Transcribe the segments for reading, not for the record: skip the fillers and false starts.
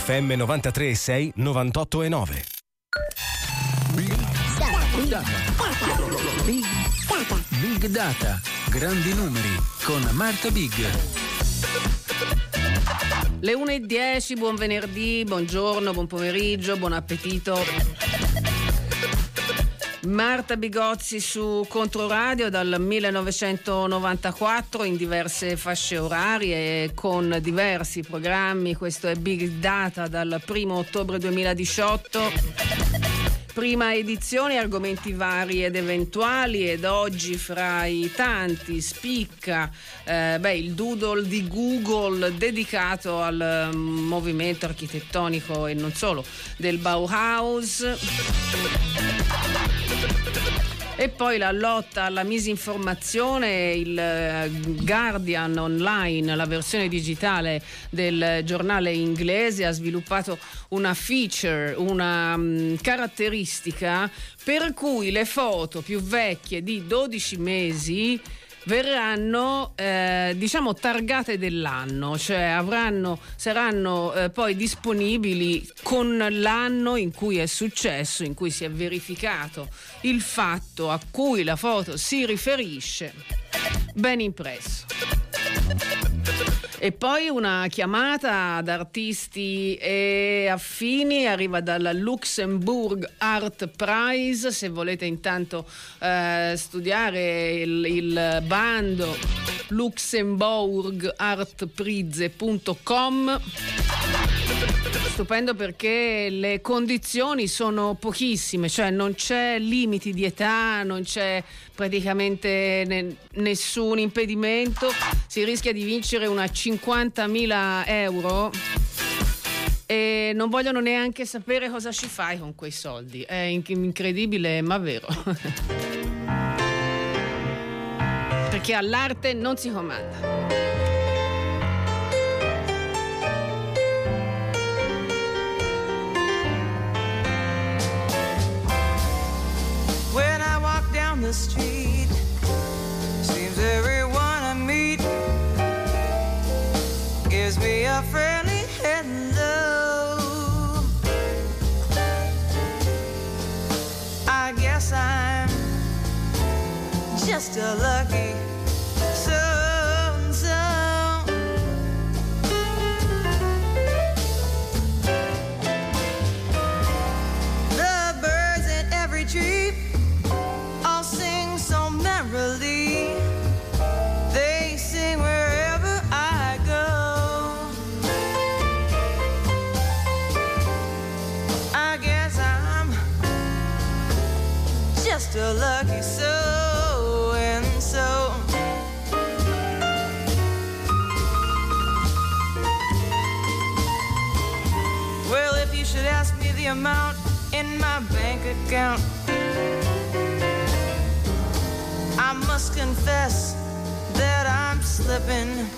FM 93.6, 98.9. Big Data, grandi numeri con Marta Big. Le 1:10, buon venerdì, buongiorno, buon pomeriggio, buon appetito. Marta Bigozzi su Controradio dal 1994 in diverse fasce orarie con diversi programmi. Questo è Big Data dal 1 ottobre 2018. Prima edizione, argomenti vari ed eventuali, ed oggi fra i tanti spicca il doodle di Google dedicato al movimento architettonico e non solo del Bauhaus. E poi la lotta alla misinformazione. Il Guardian Online, la versione digitale del giornale inglese, ha sviluppato una feature, una caratteristica per cui le foto più vecchie di 12 mesi verranno targate dell'anno, cioè saranno poi disponibili con l'anno in cui è successo, in cui si è verificato il fatto a cui la foto si riferisce, ben impresso. E poi una chiamata ad artisti e affini arriva dalla Luxembourg Art Prize. Se volete intanto studiare il bando, luxembourgartprize.com. Stupendo perché le condizioni sono pochissime, cioè non c'è limiti di età, non c'è praticamente nessun impedimento. Si rischia di vincere una 50.000 euro e non vogliono neanche sapere cosa ci fai con quei soldi. È incredibile, ma vero. Perché all'arte non si comanda. When I walk down the street, seems everyone I meet gives me a friendly hello. I guess I'm just a lucky so-and-so. The birds in every tree all sing so merrily. They sing wherever I go. I guess I'm just a lucky so-and-so. Well, if you should ask me the amount in my bank account, I must confess that I'm slipping.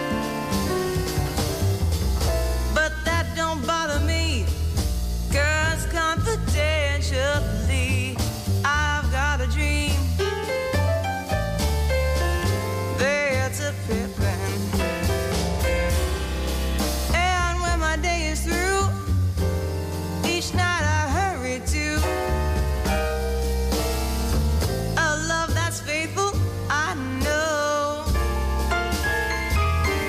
But that don't bother me, 'cause confidentially I've got a dream. That's a pippin'. And when my day is through, each night I hurry to a love that's faithful, I know.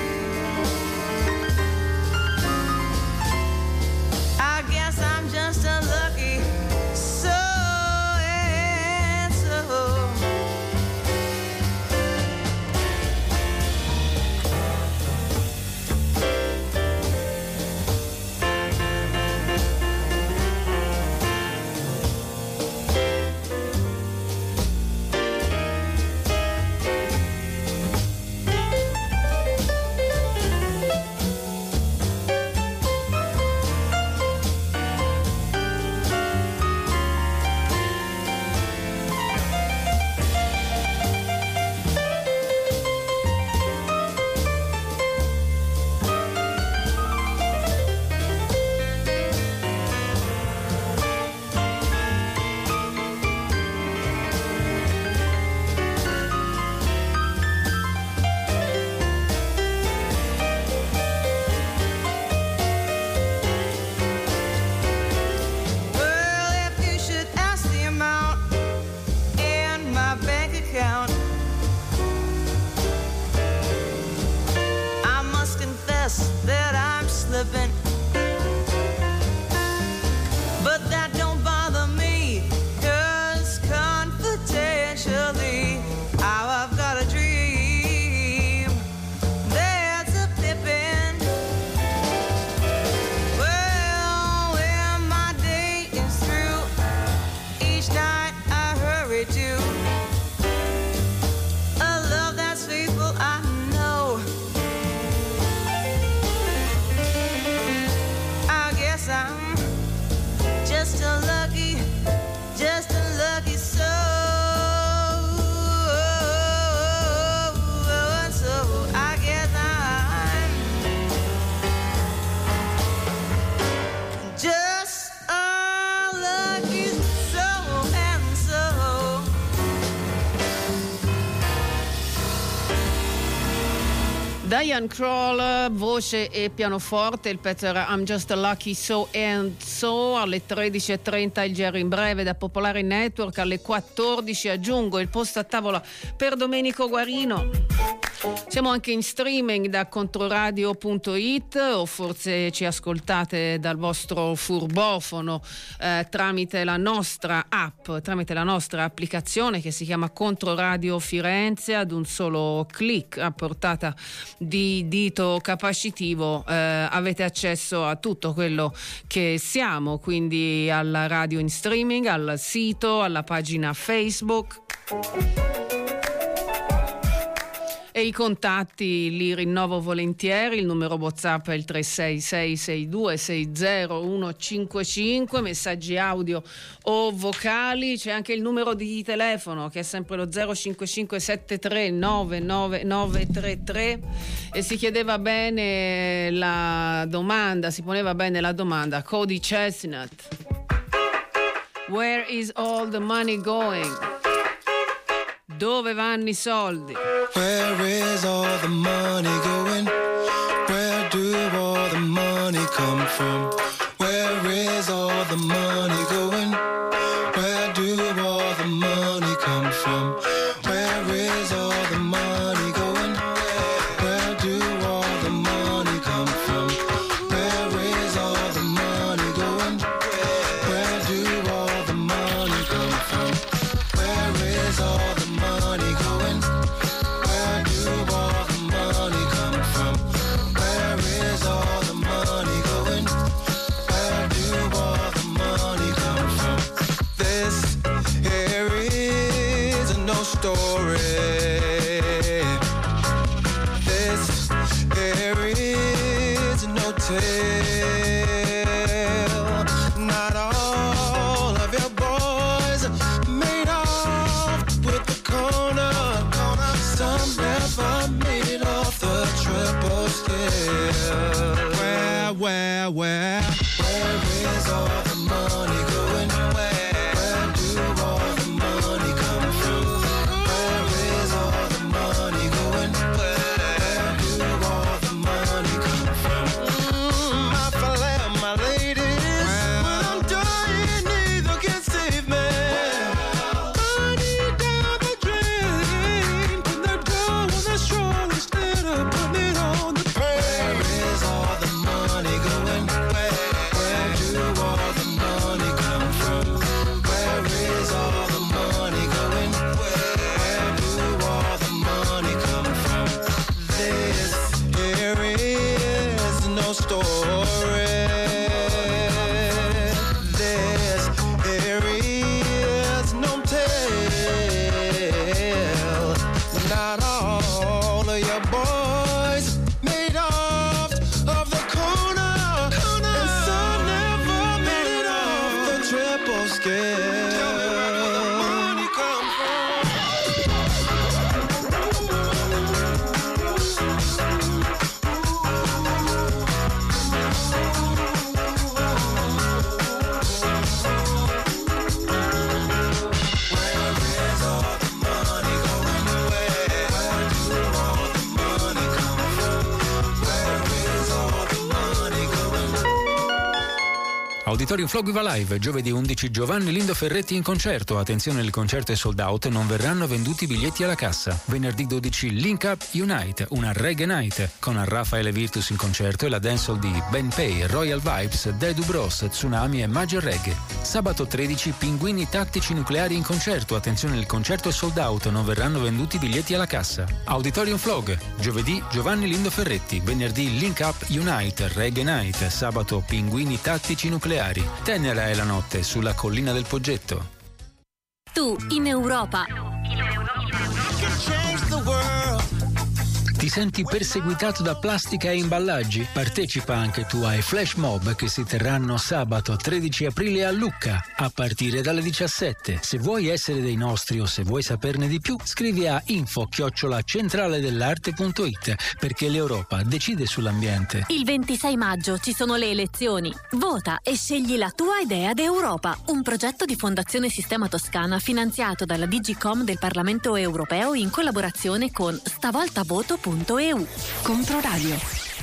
Ian Kroll, voce e pianoforte, il pezzo era I'm Just a Lucky So and So. Alle 13.30 il GR in breve da Popolare Network, alle 14 aggiungo il posto a tavola per Domenico Guarino. Siamo anche in streaming da controradio.it, o forse ci ascoltate dal vostro furbofono tramite la nostra app, tramite la nostra applicazione che si chiama Controradio Firenze. Ad un solo click a portata di dito capacitivo avete accesso a tutto quello che siamo, quindi alla radio in streaming, al sito, alla pagina Facebook. E i contatti li rinnovo volentieri, il numero WhatsApp è il 36662600155, messaggi audio o vocali, c'è anche il numero di telefono che è sempre lo 05573999933 e si chiedeva bene la domanda, si poneva bene la domanda, Cody Chestnut, where is all the money going? Dove vanno i soldi? Where is all the money going? Where do all the money come from? Where is all the money going? Where do all the money come from? Where is all the money going? Where do all the money come from? Where is all the money going? Where do all the money come from? Where is all the money going? Where do all the money come from? Where is all the money going? Where do all the money come from? This here is no story. This here is no tale. Not all of your boys made off with the corner. Some never made it off the triple scale. Where is all the money going? Where do all the money come from? Where is all the money going? Where do all the money come from? My fella, my ladies, when I'm dying, neither can save me. Money down the drain, put the dough on the straw instead of putting it on the pain. Where is all the money going? Where do all the money come from? Where is all the money going? Where do all the money come from? This here is no story. This here is no tale. Not all of your boys made off of the corner, and some never made it off the triple scale. Tell me where the money come from? Where is all the money going? Where do all the money come from? Where is all the money going? Auditorium Flogviva Live, giovedì 11 Giovanni Lindo Ferretti in concerto. Attenzione, il concerto è sold out, non verranno venduti biglietti alla cassa. Venerdì 12 Link Up Unite, una reggae night con Raffaele Virtus in concerto e la dancehall di Ben Pay, Royal Vibes, Dedu Bros, Tsunami e Major Reggae. Sabato 13 Pinguini Tattici Nucleari in concerto. Attenzione, il concerto è sold out, non verranno venduti biglietti alla cassa. Auditorium Flog, giovedì Giovanni Lindo Ferretti, venerdì Link Up Unite, reggae night, sabato Pinguini Tattici Nucleari. Tenera è la notte sulla collina del Poggetto. Tu in Europa. Ti senti perseguitato da plastica e imballaggi? Partecipa anche tu ai flash mob che si terranno sabato 13 aprile a Lucca a partire dalle 17. Se vuoi essere dei nostri o se vuoi saperne di più, scrivi a info@centraledelarte.it, perché l'Europa decide sull'ambiente. Il 26 maggio ci sono le elezioni. Vota e scegli la tua idea d'Europa. Un progetto di Fondazione Sistema Toscana finanziato dalla Digicom del Parlamento Europeo in collaborazione con stavoltavoto.it. rai.eu. Controradio.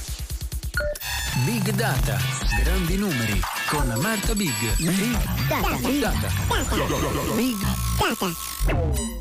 Big Data, grandi numeri, con Marta Big. Big Data. Big Data.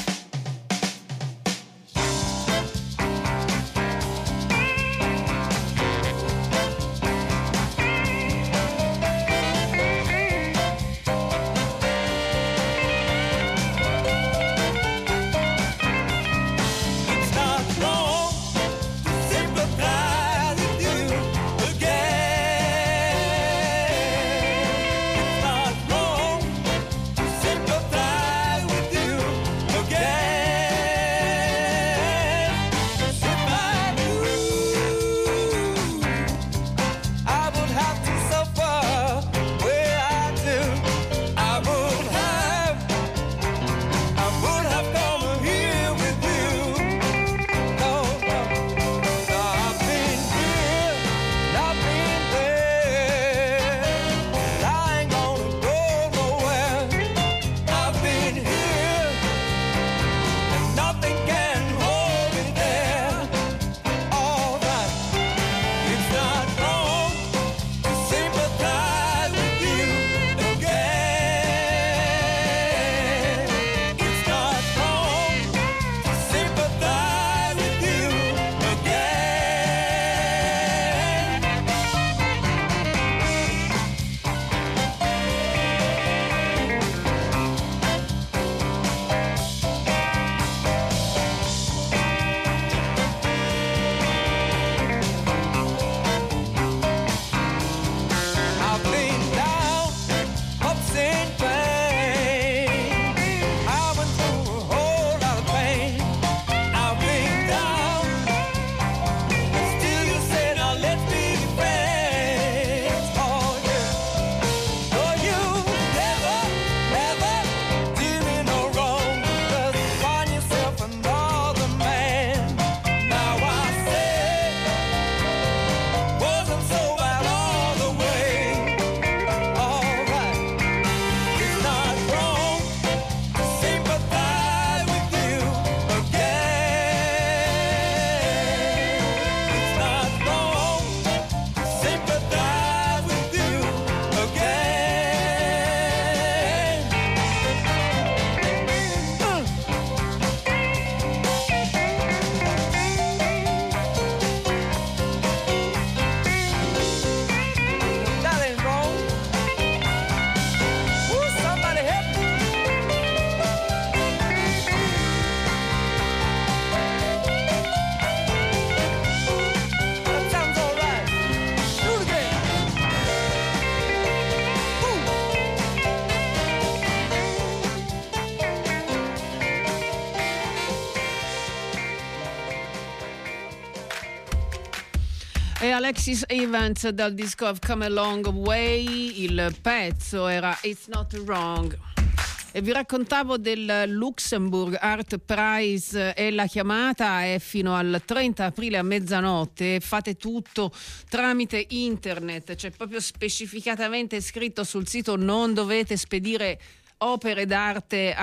E Alexis Evans dal disco I've Come a Long Way, il pezzo era It's Not Wrong. E vi raccontavo del Luxembourg Art Prize e la chiamata è fino al 30 aprile a mezzanotte. Fate tutto tramite internet, c'è proprio specificatamente scritto sul sito, non dovete spedire opere d'arte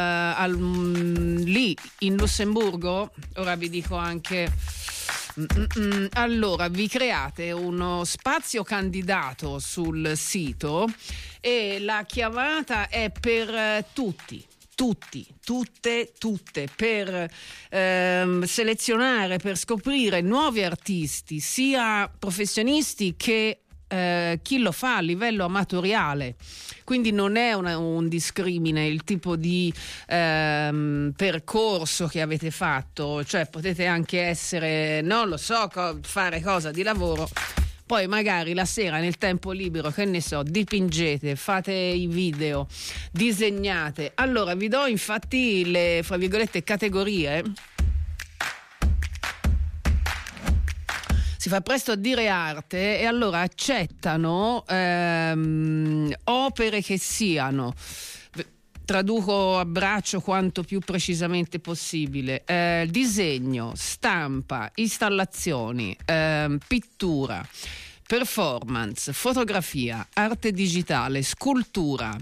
lì in Lussemburgo. Ora vi dico anche. Allora, vi create uno spazio candidato sul sito e la chiamata è per tutte, per selezionare, per scoprire nuovi artisti, sia professionisti che chi lo fa a livello amatoriale. Quindi non è un discrimine il tipo di percorso che avete fatto, cioè potete anche essere, non lo so, fare cosa di lavoro, poi magari la sera nel tempo libero, che ne so, dipingete, fate i video, disegnate. Allora vi do infatti le, fra virgolette, categorie. Si fa presto a dire arte e allora accettano opere che siano, traduco a braccio quanto più precisamente possibile, disegno, stampa, installazioni, pittura, performance, fotografia, arte digitale, scultura,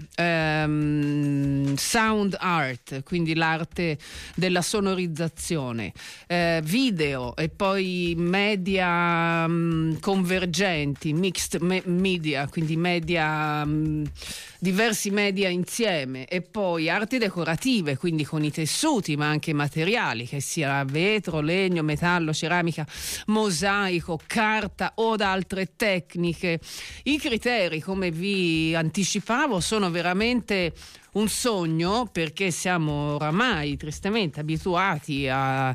sound art, quindi l'arte della sonorizzazione, video e poi media convergenti, mixed media, quindi media, diversi media insieme, e poi arti decorative, quindi con i tessuti ma anche materiali, che sia vetro, legno, metallo, ceramica, mosaico, carta o da altre tecniche. I criteri, come vi anticipavo, sono veramente un sogno, perché siamo oramai tristemente abituati a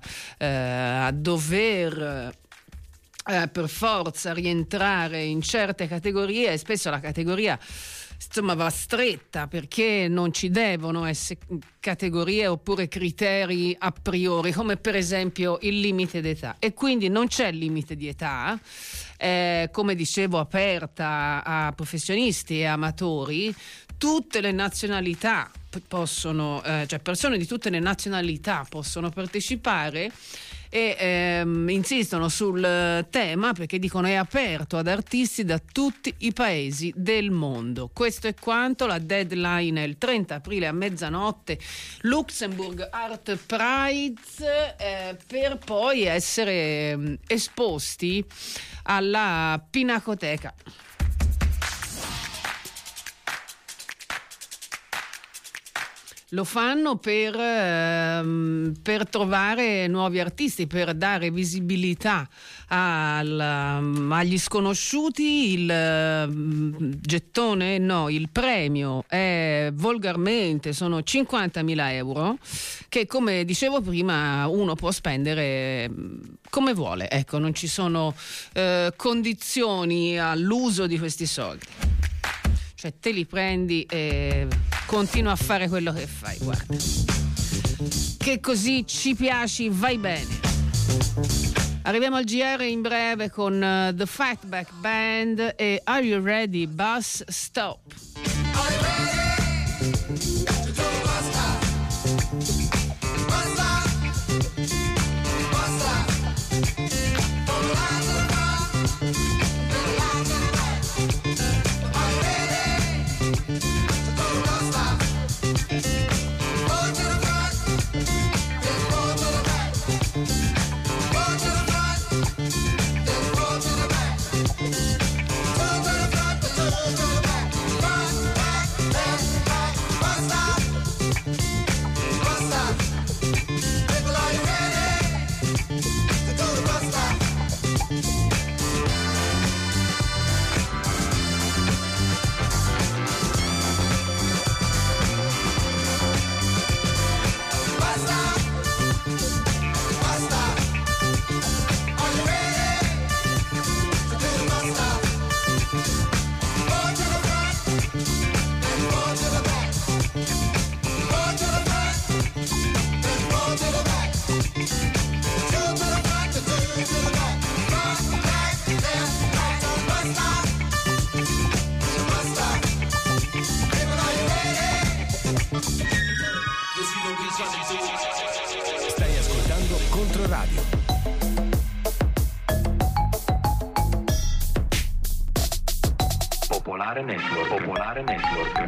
dover per forza rientrare in certe categorie, e spesso la categoria va stretta, perché non ci devono essere categorie oppure criteri a priori, come per esempio il limite d'età, e quindi non c'è limite di età, come dicevo, aperta a professionisti e amatori. Tutte le nazionalità possono, cioè persone di tutte le nazionalità possono partecipare, e insistono sul tema perché dicono è aperto ad artisti da tutti i paesi del mondo. Questo è quanto. La deadline è il 30 aprile a mezzanotte, Luxembourg Art Prize, per poi essere esposti alla Pinacoteca. Lo fanno per trovare nuovi artisti, per dare visibilità agli sconosciuti. Il gettone, no, il premio è volgarmente, sono 50.000 euro, che, come dicevo prima, uno può spendere come vuole. Ecco, non ci sono condizioni all'uso di questi soldi. Cioè te li prendi e continua a fare quello che fai, guarda, che così ci piaci, vai bene. Arriviamo al GR in breve con The Fatback Band e Are You Ready? Bus Stop. Are you ready to do a bus stop? Bus stop. Bus stop. From the line to the front, to the line to the back. Are you ready to do a bus stop? Go to the front, then go to the back. Go to the front, then go to the back. Go to the front, then go to the back. Front, back, left, right, bus stop. Bus stop. People, are you ready to do the bus stop? Bus stop. Bus stop. Are you ready to do the bus stop? Go to the front, then go to the back. Go to the front, then go to the back. Two to the front, then two to the back. Front, back, left, right, bus stop. Bus stop. People, are you ready? Stai ascoltando Controradio. Popolare Network. Popolare Network.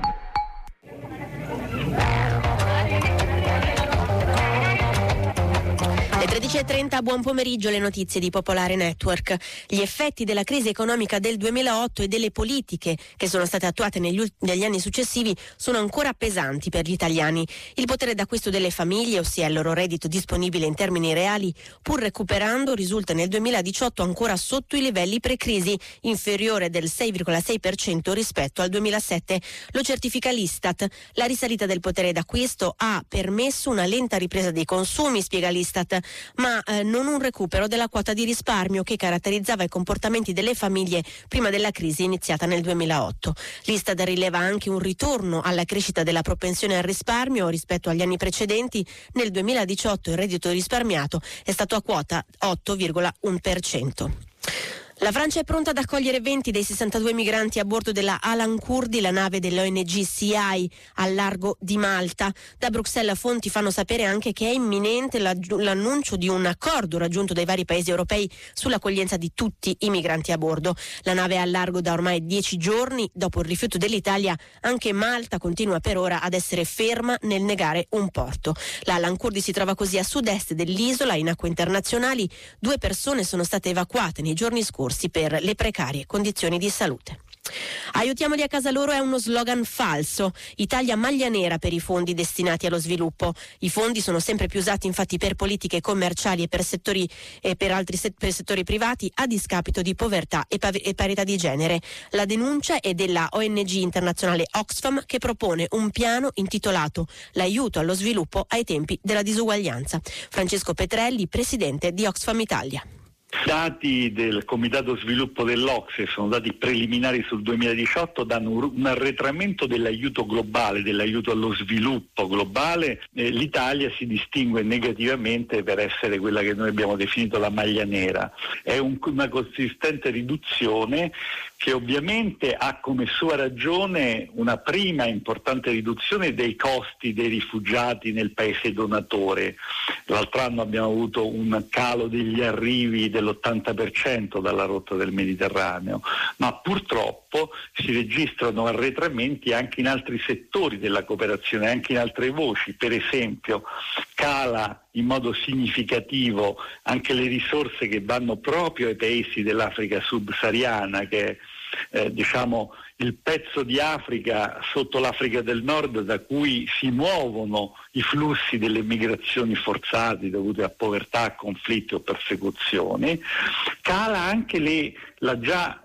Le 13.30, buon pomeriggio, le notizie di Popolare Network. Gli effetti della crisi economica del 2008 e delle politiche che sono state attuate negli anni successivi sono ancora pesanti per gli italiani. Il potere d'acquisto delle famiglie, ossia il loro reddito disponibile in termini reali, pur recuperando, risulta nel 2018 ancora sotto i livelli pre-crisi, inferiore del 6,6% rispetto al 2007. Lo certifica l'Istat. La risalita del potere d'acquisto ha permesso una lenta ripresa dei consumi, spiega l'Istat, ma non un recupero della quota di risparmio che caratterizzava i comportamenti delle famiglie prima della crisi iniziata nel 2008. L'Istat rileva anche un ritorno alla crescita della propensione al risparmio rispetto agli anni precedenti. Nel 2018 il reddito risparmiato è stato a quota 8,1%. La Francia è pronta ad accogliere 20 dei 62 migranti a bordo della Alan Kurdi, la nave dell'ONG CI al largo di Malta. Da Bruxelles fonti fanno sapere anche che è imminente l'annuncio di un accordo raggiunto dai vari paesi europei sull'accoglienza di tutti i migranti a bordo. La nave è al largo da ormai 10 giorni. Dopo il rifiuto dell'Italia, anche Malta continua per ora ad essere ferma nel negare un porto. La Alan Kurdi si trova così a sud-est dell'isola, in acque internazionali. 2 persone sono state evacuate nei giorni scorsi per le precarie condizioni di salute. Aiutiamoli a casa loro è uno slogan falso. Italia maglia nera per i fondi destinati allo sviluppo. I fondi sono sempre più usati infatti per politiche commerciali e per per settori privati a discapito di povertà e parità di genere. La denuncia è della ONG internazionale Oxfam, che propone un piano intitolato L'aiuto allo sviluppo ai tempi della disuguaglianza. Francesco Petrelli, presidente di Oxfam Italia. Dati del Comitato Sviluppo dell'Ocse, sono dati preliminari sul 2018, danno un arretramento dell'aiuto globale, dell'aiuto allo sviluppo globale. L'Italia si distingue negativamente per essere quella che noi abbiamo definito la maglia nera. È una consistente riduzione che ovviamente ha come sua ragione una prima importante riduzione dei costi dei rifugiati nel paese donatore. L'altro anno abbiamo avuto un calo degli arrivi dell'80% dalla rotta del Mediterraneo, ma purtroppo si registrano arretramenti anche in altri settori della cooperazione, anche in altre voci. Per esempio cala in modo significativo anche le risorse che vanno proprio ai paesi dell'Africa subsahariana, che è il pezzo di Africa sotto l'Africa del Nord da cui si muovono i flussi delle migrazioni forzate dovute a povertà, conflitti o persecuzioni. Cala anche la già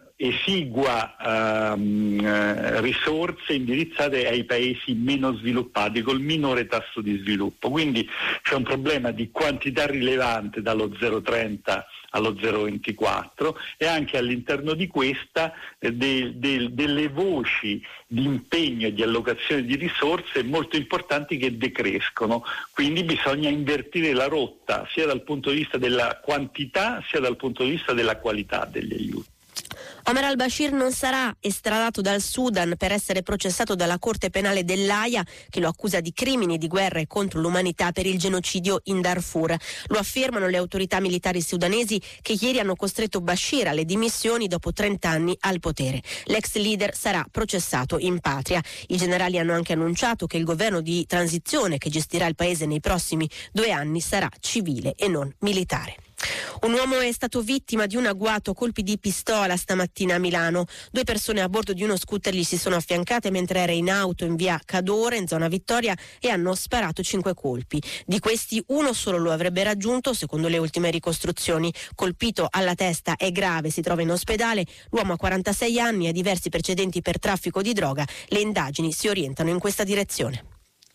esigua risorse indirizzate ai paesi meno sviluppati col minore tasso di sviluppo. Quindi c'è un problema di quantità rilevante dallo 0,30 allo 0,24 e anche all'interno di questa delle voci di impegno e di allocazione di risorse molto importanti che decrescono. Quindi bisogna invertire la rotta sia dal punto di vista della quantità sia dal punto di vista della qualità degli aiuti. Omar al-Bashir non sarà estradato dal Sudan per essere processato dalla Corte Penale dell'Aia, che lo accusa di crimini di guerra e contro l'umanità per il genocidio in Darfur. Lo affermano le autorità militari sudanesi, che ieri hanno costretto Bashir alle dimissioni dopo 30 anni al potere. L'ex leader sarà processato in patria. I generali hanno anche annunciato che il governo di transizione che gestirà il paese nei prossimi 2 anni sarà civile e non militare. Un uomo è stato vittima di un agguato a colpi di pistola stamattina a Milano. 2 persone a bordo di uno scooter gli si sono affiancate mentre era in auto in via Cadore, in zona Vittoria, e hanno sparato 5 colpi. Di questi, uno solo lo avrebbe raggiunto, secondo le ultime ricostruzioni. Colpito alla testa, è grave, si trova in ospedale. L'uomo ha 46 anni e ha diversi precedenti per traffico di droga. Le indagini si orientano in questa direzione.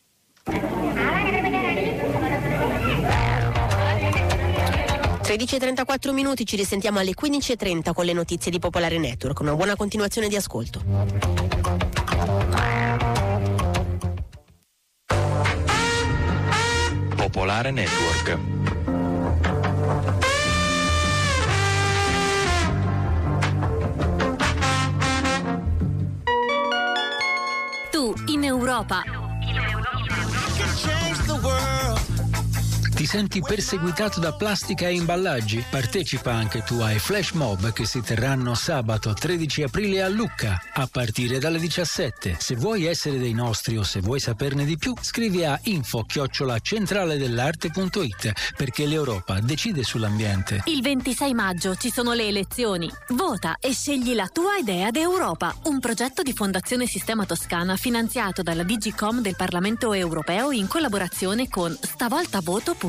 13:34 minuti, ci risentiamo alle 15:30 con le notizie di Popolare Network. Una buona continuazione di ascolto. Popolare Network. Tu in Europa. Ti senti perseguitato da plastica e imballaggi? Partecipa anche tu ai flash mob che si terranno sabato 13 aprile a Lucca a partire dalle 17. Se vuoi essere dei nostri o se vuoi saperne di più, scrivi a info@centraledell'arte.it, perché l'Europa decide sull'ambiente. Il 26 maggio ci sono le elezioni. Vota e scegli la tua idea d'Europa, un progetto di Fondazione Sistema Toscana finanziato dalla Digicom del Parlamento Europeo in collaborazione con stavoltavoto.eu.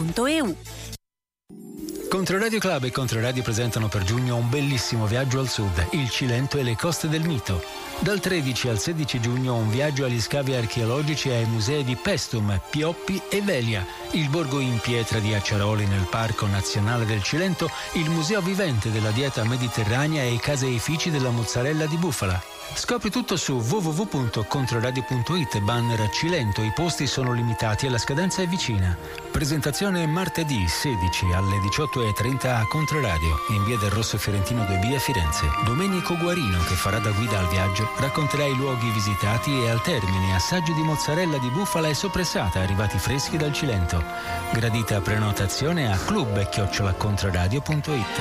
Controradio Club e Controradio presentano per giugno un bellissimo viaggio al sud, il Cilento e le coste del mito. Dal 13 al 16 giugno un viaggio agli scavi archeologici e ai musei di Pestum, Pioppi e Velia, il borgo in pietra di Acciaroli nel Parco Nazionale del Cilento, il museo vivente della dieta mediterranea e i caseifici della mozzarella di bufala. Scopri tutto su www.controradio.it, banner Cilento, i posti sono limitati e la scadenza è vicina. Presentazione martedì 16 alle 18:30 a Controradio, in via del Rosso Fiorentino 2B a Firenze. Domenico Guarino, che farà da guida al viaggio, racconterà i luoghi visitati e al termine assaggi di mozzarella di bufala e soppressata arrivati freschi dal Cilento. Gradita prenotazione a club@controradio.it.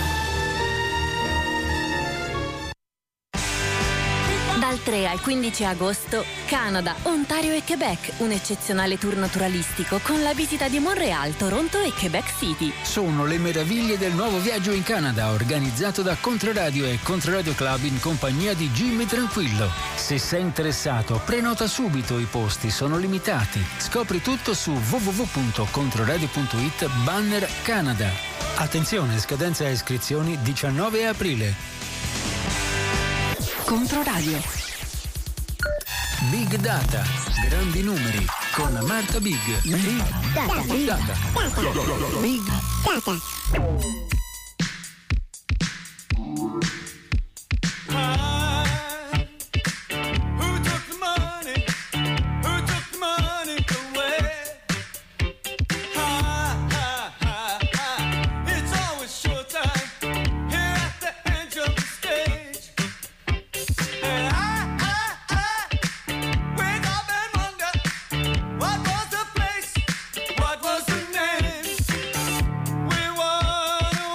Dal 3 al 15 agosto, Canada, Ontario e Quebec, un eccezionale tour naturalistico con la visita di Montreal, Toronto e Quebec City. Sono le meraviglie del nuovo viaggio in Canada, organizzato da Controradio e Controradio Club in compagnia di Jimmy Tranquillo. Se sei interessato, prenota subito, i posti sono limitati. Scopri tutto su www.controradio.it, banner Canada. Attenzione, scadenza e iscrizioni 19 aprile. Controradio. Big Data, grandi numeri, con Marta Big. Big Data. Big Data. Big Data. What was the name? We were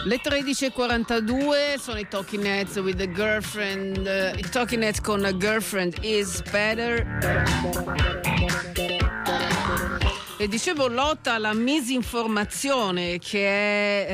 Le 13.42 sono i Talking Heads with the Girlfriend, i Talking Heads con Girlfriend is Better. E dicevo, lotta alla misinformazione, che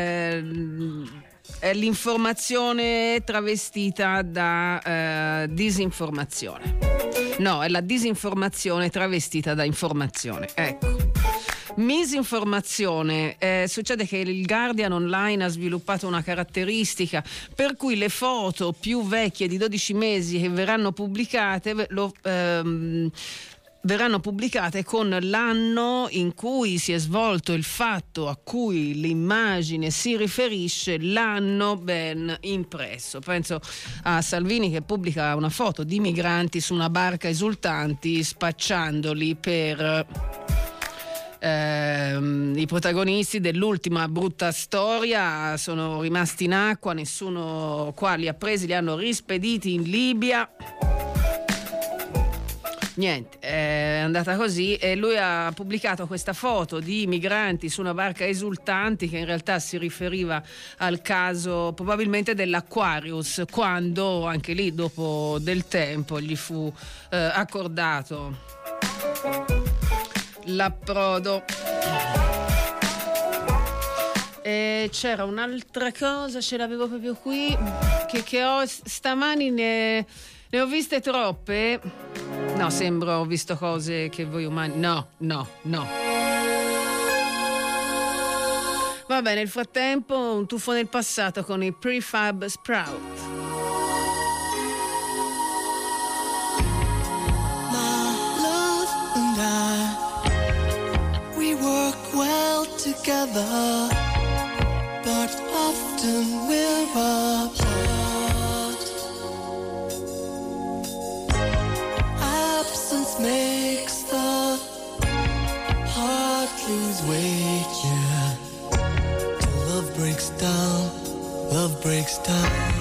è l'informazione travestita da disinformazione. No, è la disinformazione travestita da informazione. Ecco. Misinformazione. Succede che il Guardian Online ha sviluppato una caratteristica per cui le foto più vecchie di 12 mesi che verranno pubblicate verranno pubblicate con l'anno in cui si è svolto il fatto a cui l'immagine si riferisce, l'anno ben impresso. Penso a Salvini che pubblica una foto di migranti su una barca esultanti spacciandoli per i protagonisti dell'ultima brutta storia. Sono rimasti in acqua, nessuno qua li ha presi, li hanno rispediti in Libia. Niente, è andata così, e lui ha pubblicato questa foto di migranti su una barca esultanti, che in realtà si riferiva al caso probabilmente dell'Aquarius, quando anche lì dopo del tempo gli fu accordato l'approdo. E c'era un'altra cosa, ce l'avevo proprio qui, che ho stamani, ne ho viste troppe. No, sembra ho visto cose che voi umani... No. Va bene, nel frattempo un tuffo nel passato con i Prefab Sprout. Well together, but often we're apart. Absence makes the heart lose weight, yeah. Till love breaks down, love breaks down.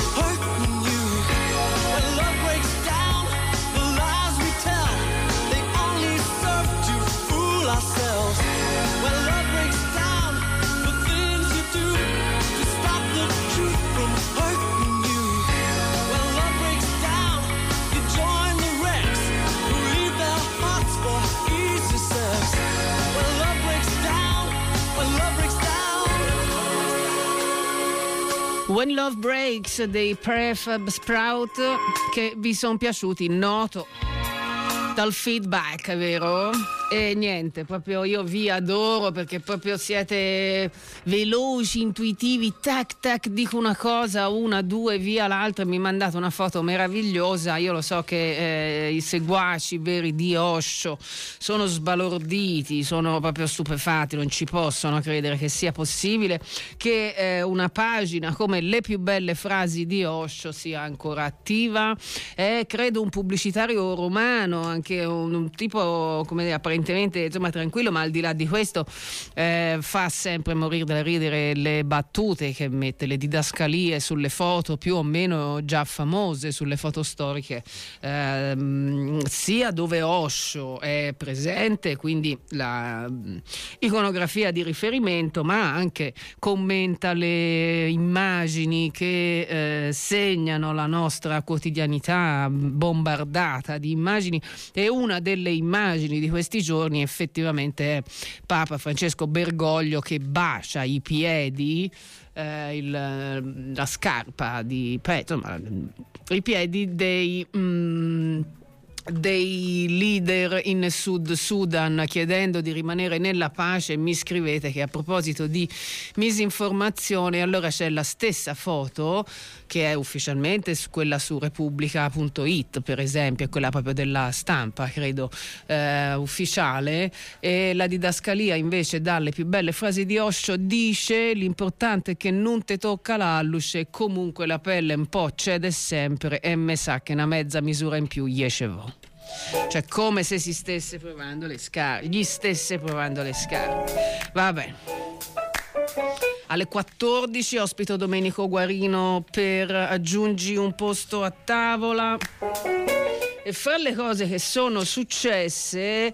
They When Love Breaks dei Prefab Sprout, che vi sono piaciuti, noto dal feedback, vero? E niente, proprio io vi adoro perché proprio siete veloci, intuitivi, tac tac, dico una cosa, una, due, via l'altra. Mi mandate una foto meravigliosa. Io lo so che i seguaci veri di Osho sono sbalorditi, sono proprio stupefatti, non ci possono credere che sia possibile che una pagina come Le più belle frasi di Osho sia ancora attiva. È credo un pubblicitario romano, anche un tipo come dire, apparentemente insomma tranquillo, ma al di là di questo fa sempre morire da ridere le battute che mette, le didascalie sulle foto più o meno già famose, sulle foto storiche, sia dove Osho è presente, quindi la iconografia di riferimento, ma anche commenta le immagini che segnano la nostra quotidianità bombardata di immagini. E una delle immagini di questi giorni effettivamente è Papa Francesco Bergoglio che bacia i piedi, la scarpa di insomma, i piedi dei leader in Sud Sudan, chiedendo di rimanere nella pace. Mi scrivete che a proposito di misinformazione, allora c'è la stessa foto che è ufficialmente quella su Repubblica.it, per esempio, è quella proprio della stampa, credo, ufficiale, e la didascalia invece dalle più belle frasi di Osho dice: l'importante è che non te tocca l'alluce, comunque la pelle un po' cede sempre e me sa che una mezza misura in più yeshevo. Cioè come se si stesse provando le scarpe, gli stesse provando le scarpe. Va bene. Alle 14 ospito Domenico Guarino per Aggiungi un posto a tavola. E fra le cose che sono successe,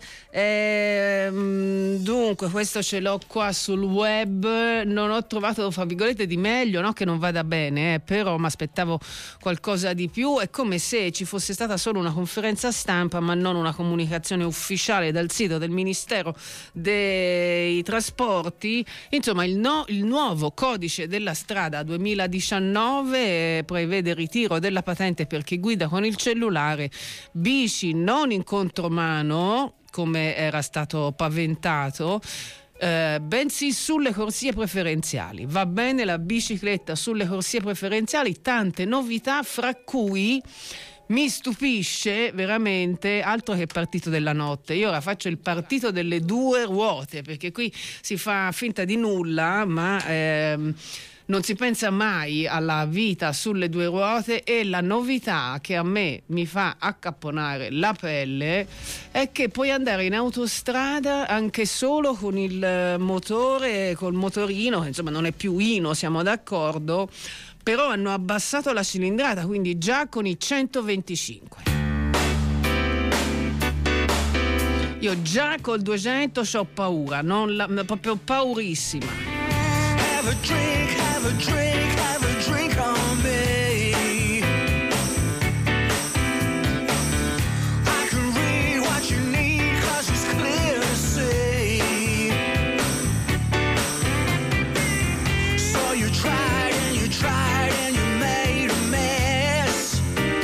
dunque questo ce l'ho qua sul web, non ho trovato fra virgolette di meglio, no che non vada bene, però mi aspettavo qualcosa di più. È come se ci fosse stata solo una conferenza stampa ma non una comunicazione ufficiale dal sito del Ministero dei Trasporti. Insomma il nuovo codice della strada 2019 prevede il ritiro della patente per chi guida con il cellulare, bici non in contromano come era stato paventato, bensì sulle corsie preferenziali. Va bene la bicicletta sulle corsie preferenziali, tante novità, fra cui mi stupisce veramente, altro che partito della notte. Io ora faccio il partito delle due ruote, perché qui si fa finta di nulla, ma non si pensa mai alla vita sulle due ruote. E la novità che a me mi fa accapponare la pelle è che puoi andare in autostrada anche solo con il motore, col motorino, che insomma non è più Ino, siamo d'accordo, però hanno abbassato la cilindrata, quindi già con i 125. Io già col 200 c'ho paura, proprio paurissima. Have a drink, have a drink, have a drink on me. I can read what you need, 'cause it's clear to see. So you tried and you tried and you made a mess.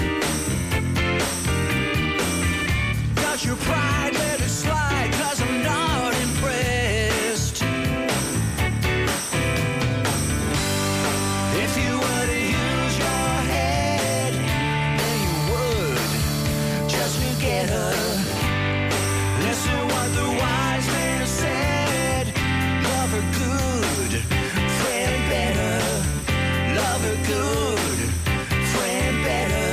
Got your pride, let it slide, 'cause I'm not impressed. If you were to use your head, then you would just forget her. Listen what the wise man said. Love her good, friend better. Love her good, friend better.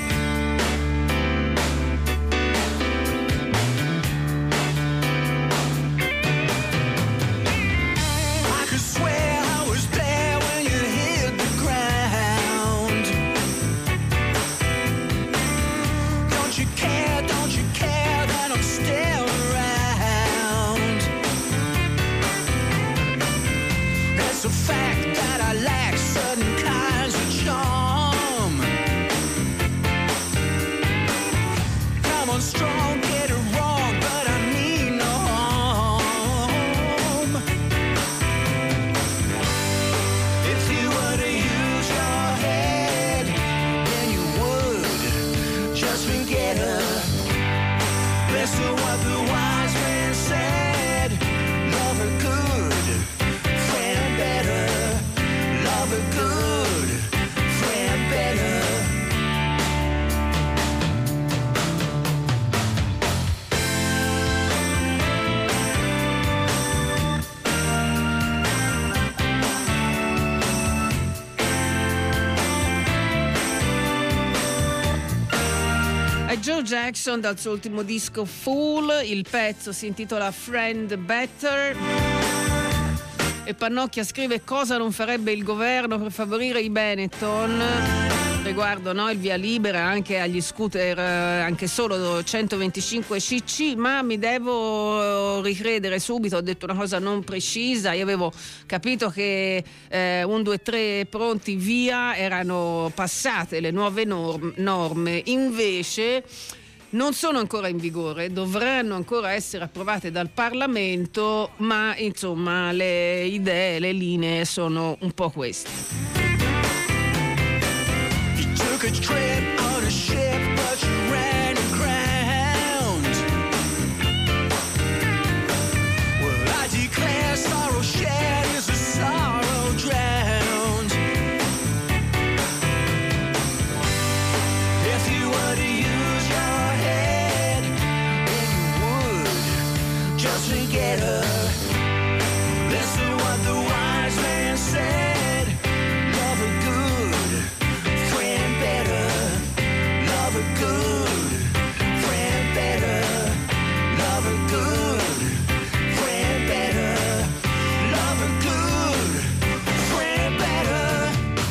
I could swear I was there when you hit the ground. Don't you care that I'm still around? It's a fact that I lack certain kinds of charm. Come on strong, get it wrong, but I mean no harm. If you were to use your Joe Jackson dal suo ultimo disco Fool, il pezzo si intitola Friend Better. E Pannocchia scrive: cosa non farebbe il governo per favorire i Benetton riguardo, no, il via libera anche agli scooter anche solo 125 cc, ma mi devo ricredere subito, ho detto una cosa non precisa, io avevo capito che 1, 2, 3 pronti via erano passate le nuove norme, invece non sono ancora in vigore, dovranno ancora essere approvate dal Parlamento, ma insomma le idee, le linee sono un po' queste. Took a trip on a ship, but you ran aground. Well, I declare sorrow shared is a sorrow drowned. If you were to use your head, then you would just forget her. Listen what the wise man said. Love a good friend better. Love a good friend better. Love a good friend better. Love a good friend better.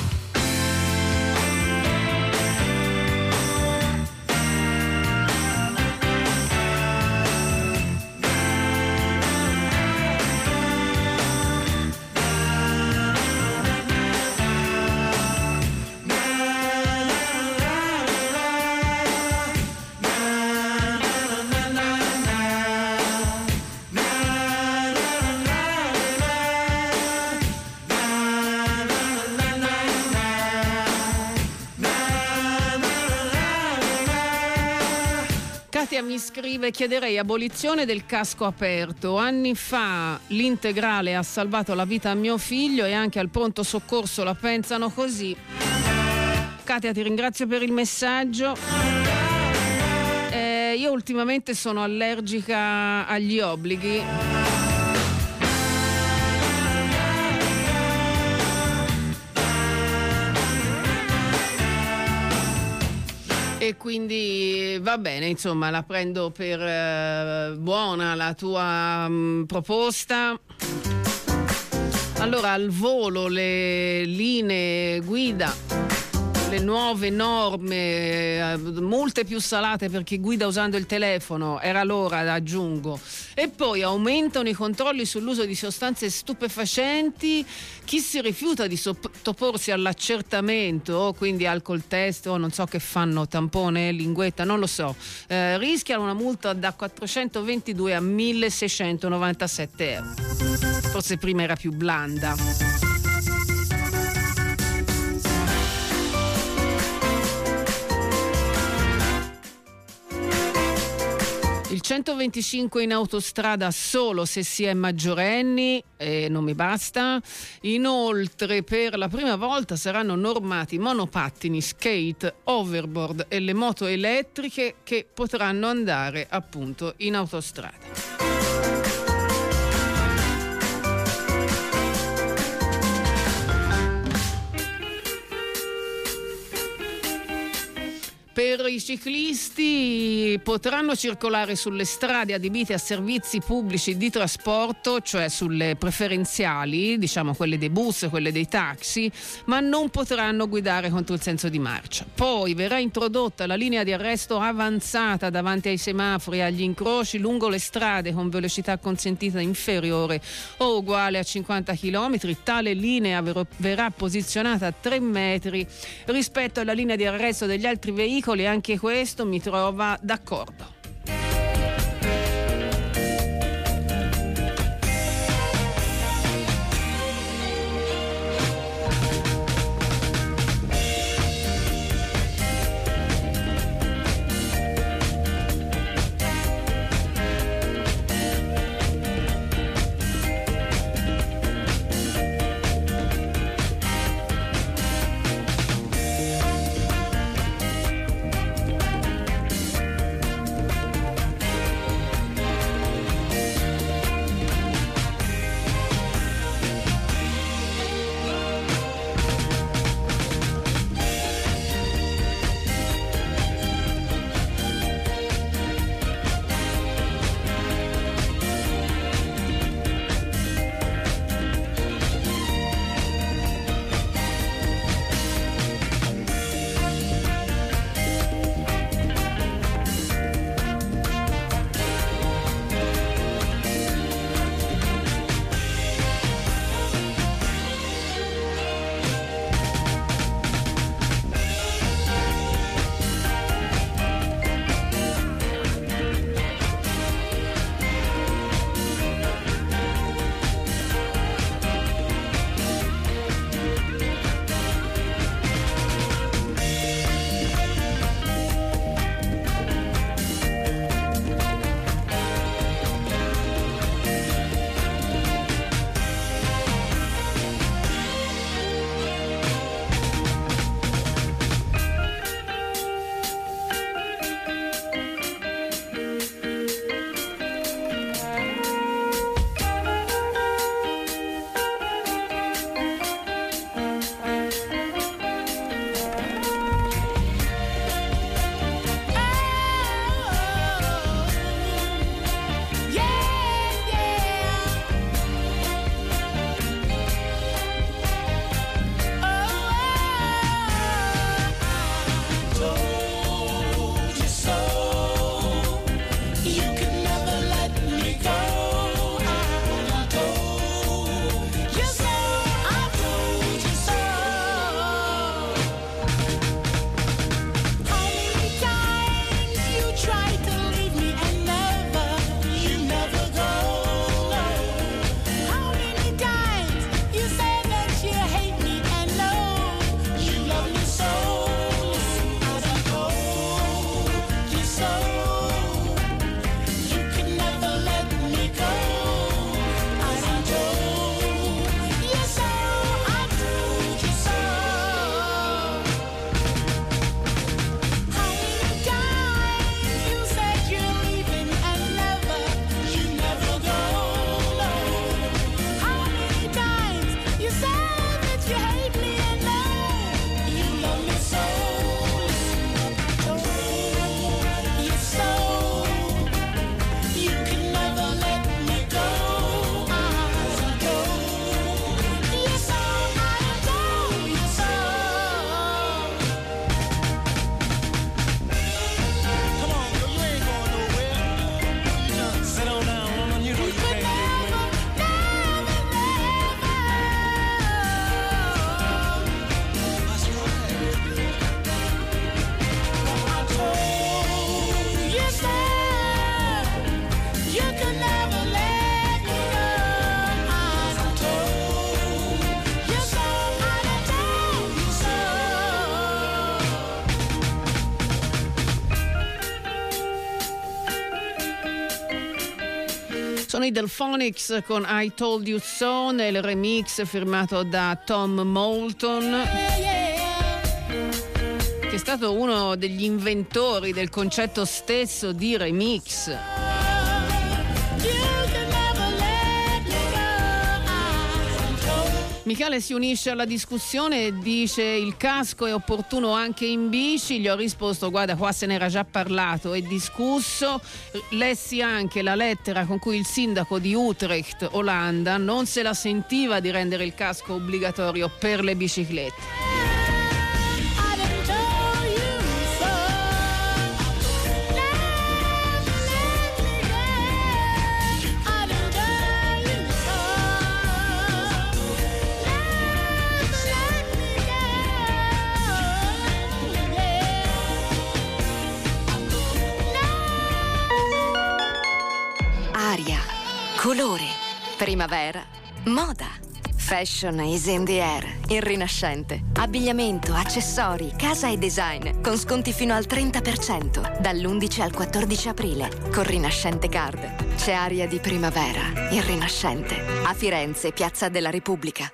Katia mi scrive: chiederei abolizione del casco aperto. Anni fa l'integrale ha salvato la vita a mio figlio e anche al pronto soccorso la pensano così. Katia, ti ringrazio per il messaggio. Io ultimamente sono allergica agli obblighi. E quindi va bene, insomma, la prendo per buona la tua proposta. Allora, al volo le linee guida, le nuove norme, multe più salate per chi guida usando il telefono, era l'ora, aggiungo. E poi aumentano i controlli sull'uso di sostanze stupefacenti, chi si rifiuta di sottoporsi all'accertamento, quindi alcol test o non so che fanno, tampone, linguetta, non lo so, rischiano una multa da 422 a 1697 euro. Forse prima era più blanda. Il 125 in autostrada solo se si è maggiorenni e non mi basta. Inoltre per la prima volta saranno normati monopattini, skate, overboard e le moto elettriche che potranno andare appunto in autostrada. Per i ciclisti potranno circolare sulle strade adibite a servizi pubblici di trasporto, cioè sulle preferenziali, diciamo quelle dei bus, quelle dei taxi, ma non potranno guidare contro il senso di marcia. Poi verrà introdotta la linea di arresto avanzata davanti ai semafori e agli incroci lungo le strade con velocità consentita inferiore o uguale a 50 km. Tale linea verrà posizionata a 3 metri rispetto alla linea di arresto degli altri veicoli. Anche questo mi trova d'accordo. Sono i Delphonics con I Told You So nel remix firmato da Tom Moulton, che è stato uno degli inventori del concetto stesso di remix. Michele si unisce alla discussione e dice: il casco è opportuno anche in bici. Gli ho risposto: guarda, qua se n'era già parlato e discusso. Lessi anche la lettera con cui il sindaco di Utrecht, Olanda, non se la sentiva di rendere il casco obbligatorio per le biciclette. Aria, colore, primavera, moda, fashion is in the air, il Rinascente, abbigliamento, accessori, casa e design, con sconti fino al 30%, dall'11 al 14 aprile, con Rinascente Card. C'è aria di primavera, il Rinascente, a Firenze, Piazza della Repubblica.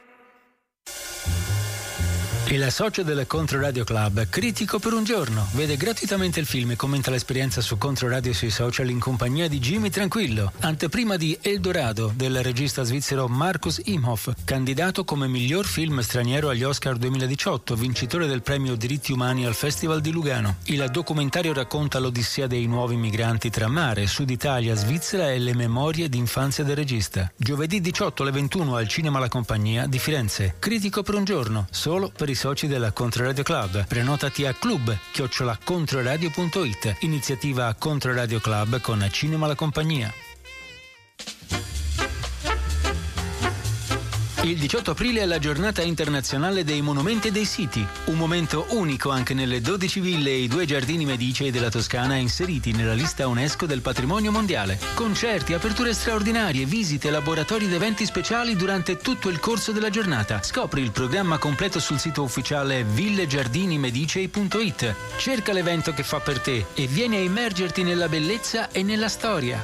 Il socio del Controradio Club, Critico per un giorno, vede gratuitamente il film e commenta l'esperienza su Controradio sui social in compagnia di Jimmy Tranquillo, anteprima di Eldorado del regista svizzero Markus Imhoff, candidato come miglior film straniero agli Oscar 2018, vincitore del premio Diritti Umani al Festival di Lugano. Il documentario racconta l'odissea dei nuovi migranti tra mare, Sud Italia, Svizzera e le memorie d'infanzia del regista. Giovedì 18 alle 21 al Cinema La Compagnia di Firenze. Critico per un giorno, solo per i soci della Controradio Club. Prenotati a club@controradio.it. Iniziativa Controradio Club con Cinema La Compagnia. Il 18 aprile è la giornata internazionale dei monumenti e dei siti, un momento unico anche nelle 12 ville e i 2 giardini medicei della Toscana inseriti nella lista UNESCO del patrimonio mondiale. Concerti, aperture straordinarie, visite, laboratori ed eventi speciali durante tutto il corso della giornata. Scopri il programma completo sul sito ufficiale villegiardinimedicei.it. Cerca l'evento che fa per te e vieni a immergerti nella bellezza e nella storia.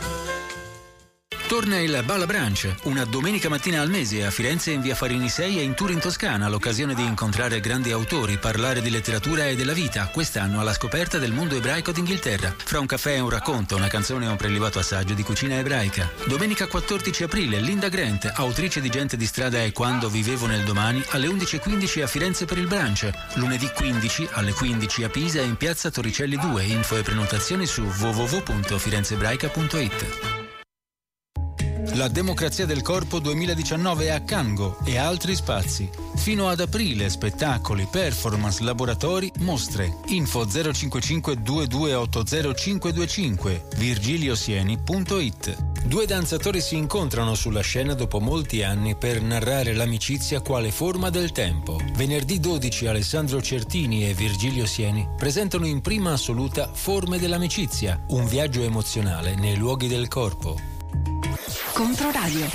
Torna il Balla Brunch, una domenica mattina al mese a Firenze in via Farini 6 e in tour in Toscana, l'occasione di incontrare grandi autori, parlare di letteratura e della vita, quest'anno alla scoperta del mondo ebraico d'Inghilterra. Fra un caffè e un racconto, una canzone e un prelibato assaggio di cucina ebraica. Domenica 14 aprile, Linda Grant, autrice di Gente di strada e Quando vivevo nel domani, alle 11:15 a Firenze per il brunch. Lunedì 15 alle 15 a Pisa in piazza Torricelli 2. Info e prenotazioni su www.firenzeebraica.it. La Democrazia del Corpo 2019 a Cango e altri spazi. Fino ad aprile spettacoli, performance, laboratori, mostre. Info 055 2280 525 virgiliosieni.it. 2 danzatori si incontrano sulla scena dopo molti anni per narrare l'amicizia quale forma del tempo. Venerdì 12 Alessandro Certini e Virgilio Sieni presentano in prima assoluta Forme dell'amicizia, un viaggio emozionale nei luoghi del corpo. Controradio.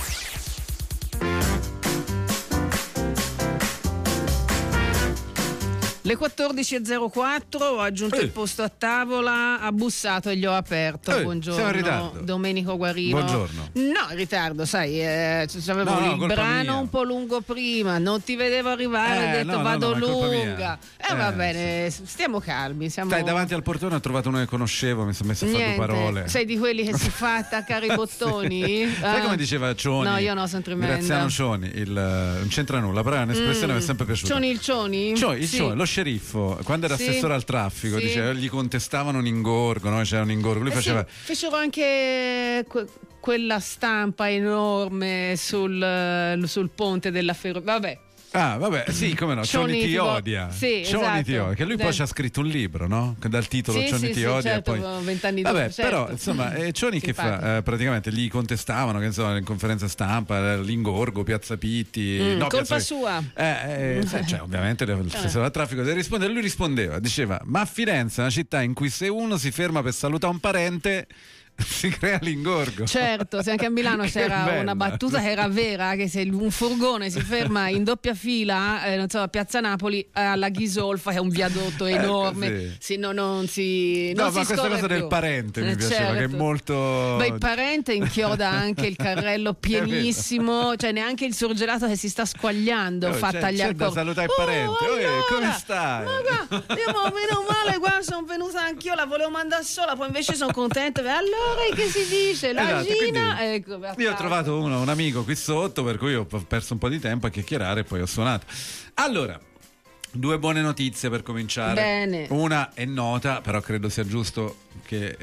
Le 14.04, ho aggiunto il posto a tavola, ha bussato e gli ho aperto. Buongiorno, siamo in ritardo. Domenico Guarino. Buongiorno. No, in ritardo, sai, avevo No, il brano mia. un po' lungo prima, non ti vedevo arrivare, ho detto vado lunga. Va bene, stiamo calmi. Stai davanti al portone, ho trovato uno che conoscevo, mi sono messo a fare 2 parole. Sei di quelli che si fa attaccare i bottoni? Sì. Sai come diceva Cioni? No, io no, sono tremenda. Graziano Cioni, non c'entra nulla, però è un'espressione che mi è sempre piaciuta. Cioni il Cioni? Cioni, lo sceriffo, quando era assessore al traffico, diceva, gli contestavano un ingorgo, no? C'era un ingorgo. Lui faceva. Fecero anche quella stampa enorme sul ponte della ferrovia. Vabbè. Ah, vabbè, sì, come no, Cioni ti odia. Sì, Cioni esatto. ti odia, che lui poi ci ha scritto un libro, no? Dal titolo Cioni ti odia. Certo, poi 20 anni dopo. Vabbè, certo. però, insomma, Cioni che fa? Praticamente gli contestavano, che insomma, in conferenza stampa, l'ingorgo, Piazza Pitti. No, colpa sua. Cioè, ovviamente l'assessore al traffico lui rispondeva, diceva, ma Firenze è una città in cui se uno si ferma per salutare un parente si crea l'ingorgo. Certo, se anche a Milano c'era una battuta che era vera, che se un furgone si ferma in doppia fila, non so, a Piazza Napoli, alla Ghisolfa, che è un viadotto enorme, sì. non si ma si questa scorre cosa più. del parente mi piaceva, che è molto... Beh, il parente inchioda anche il carrello pienissimo, cioè neanche il surgelato che si sta squagliando fa tagliare c'è da salutare il parente. Allora, come stai? Ma guarda, io meno male, guarda, sono venuta anch'io, la volevo mandare sola, poi invece sono contenta. Allora che si dice? La Esatto, Gina, ecco, io ho trovato un amico qui sotto, per cui ho perso un po' di tempo a chiacchierare e poi ho suonato. Allora, due buone notizie per cominciare. Bene. Una è nota, però credo sia giusto che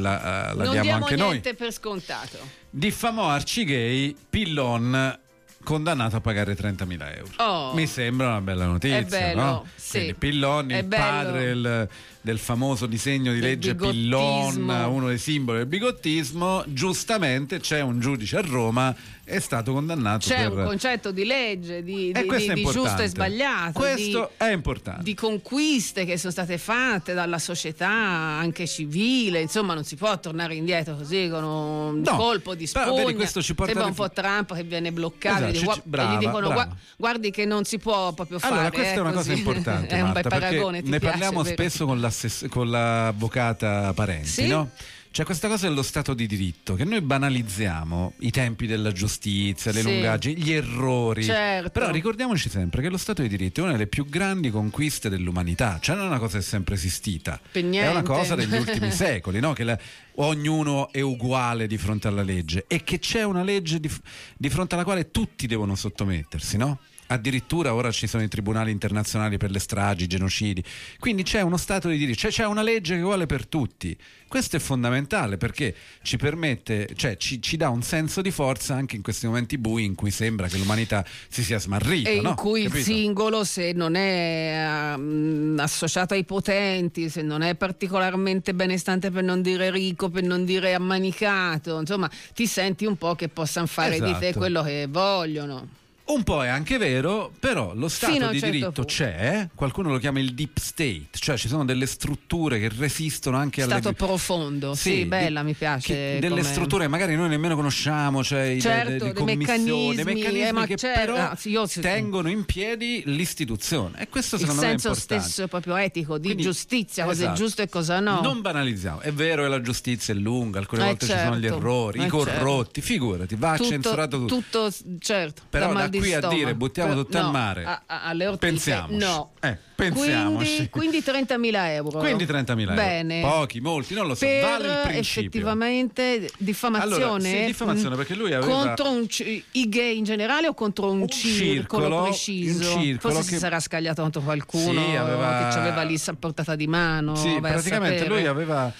la non diamo anche noi. Non diamo niente per scontato. Diffamò Arcigay, Pillon condannato a pagare 30.000 euro. Oh. Mi sembra una bella notizia, È bello, no? sì. Quindi Pillon, È il bello. padre del famoso disegno di Del legge bigottismo. Pillon, uno dei simboli del bigottismo, giustamente c'è un giudice a Roma, è stato condannato C'è per... un concetto di legge, di questo è giusto e importante. sbagliato. Questo è importante. Di conquiste che sono state fatte dalla società anche civile, insomma non si può tornare indietro così con un colpo di però, spugna. vedi, questo ci porta Sembra un po' Trump che viene bloccato, Esatto, e gli dicono brava. guardi che non si può proprio fare. Allora, questa è una così. cosa importante, È un bel Marta, paragone, perché ti ne piace, parliamo vero? spesso con l'avvocata Parenti, Sì? no? C'è questa cosa dello Stato di diritto, che noi banalizziamo i tempi della giustizia, le Sì. lungaggini, gli errori. Certo. Però ricordiamoci sempre che lo Stato di diritto è una delle più grandi conquiste dell'umanità, cioè non è una cosa che è sempre esistita, Per è niente. una cosa degli ultimi secoli, no? Che ognuno è uguale di fronte alla legge e che c'è una legge di fronte alla quale tutti devono sottomettersi, no? Addirittura ora ci sono i tribunali internazionali per le stragi, i genocidi, quindi c'è uno Stato di diritto, cioè c'è una legge che vale per tutti. Questo è fondamentale perché ci permette, cioè ci dà un senso di forza anche in questi momenti bui in cui sembra che l'umanità si sia smarrita, E in no? cui Capito? il singolo, se non è associato ai potenti, se non è particolarmente benestante, per non dire ricco, per non dire ammanicato, insomma ti senti un po' che possano fare di te Esatto. quello che vogliono. Un po' è anche vero, però lo Fino Stato a un di certo diritto punto. c'è, qualcuno lo chiama il deep state, cioè ci sono delle strutture che resistono anche alle... Stato profondo, sì, bella, mi piace. Delle come- strutture che magari noi nemmeno conosciamo, cioè Certo, le dei commissioni, dei meccanismi, meccanismi ma che certo, però io tengono in piedi l'istituzione e questo il secondo me è senso importante. stesso proprio etico di Quindi, giustizia, cosa è esatto. giusto e cosa no. Non banalizziamo, è vero che la giustizia è lunga, alcune volte ci sono gli certo, errori, i corrotti, figurati, va censurato tutto. Certo, Però da da mal di qui a stomaco. dire buttiamo tutto al No, mare, alle ortiche, pensiamoci. no. Pensiamoci. Quindi 30.000 euro. Quindi 30.000 euro. Bene. Pochi, molti, non lo so, Per vale il principio. effettivamente diffamazione. Allora, sì, diffamazione, perché lui aveva... Contro i gay in generale o contro un circolo preciso? un circolo Forse che... si sarà scagliato contro qualcuno Sì, aveva... che ci aveva lì a portata di mano. Sì, vai a praticamente sapere. lui aveva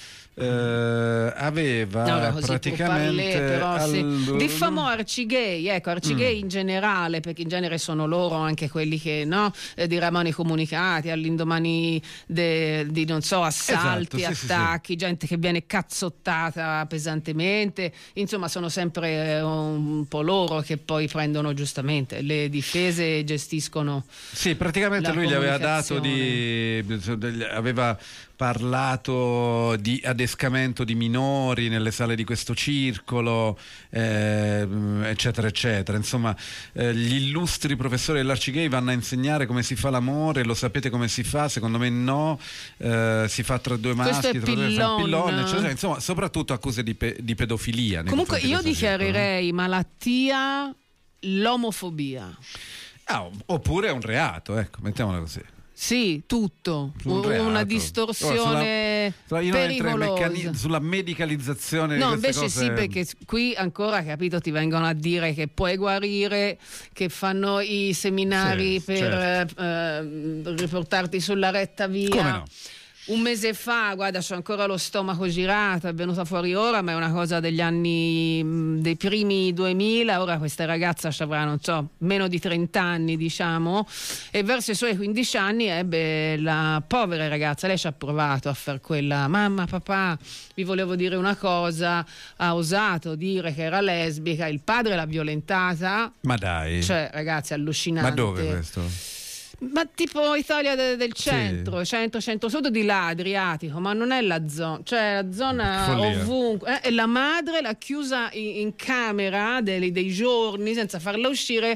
No, così praticamente però, sì. Diffamò Arcigay, ecco, Arcigay in generale, perché in genere sono loro anche quelli che diramano i comunicati all'indomani di non so, assalti, Esatto, sì, attacchi, gente che viene cazzottata pesantemente, insomma sono sempre un po' loro che poi prendono giustamente le difese e gestiscono. Sì, praticamente la lui gli aveva dato comunicazione. aveva parlato di adescamento di minori nelle sale di questo circolo, eccetera eccetera. Insomma, gli illustri professori dell'Arcigay vanno a insegnare come si fa l'amore. Lo sapete come si fa? Secondo me no. Si fa tra due Questo maschi, è tra due Pillon. pillone, eccetera. Insomma, soprattutto accuse di pedofilia nei Comunque confronti io di questo circolo, no? dichiarerei malattia l'omofobia. Oppure è un reato, ecco, mettiamola così. Sì, tutto. Un reato. Una distorsione io non entro pericolosa. sulla medicalizzazione No, di queste invece cose. sì, perché qui ancora, capito, ti vengono a dire che puoi guarire, che fanno i seminari Sì, per riportarti sulla retta via. Come no? Un mese fa, guarda, c'ho ancora lo stomaco girato, è venuta fuori ora, ma è una cosa degli anni, dei primi 2000, ora questa ragazza ci avrà, non so, meno di 30 anni, diciamo, e verso i suoi 15 anni ebbe la povera ragazza, lei ci ha provato a far quella, mamma, papà, vi volevo dire una cosa, ha osato dire che era lesbica, il padre l'ha violentata. Ma dai. Cioè, ragazzi, allucinante. Ma dove questo? Ma tipo Italia del centro, centro-sud di là, Adriatico, ma non è la zona, cioè la zona Follia. ovunque. E la madre l'ha chiusa in camera dei giorni senza farla uscire,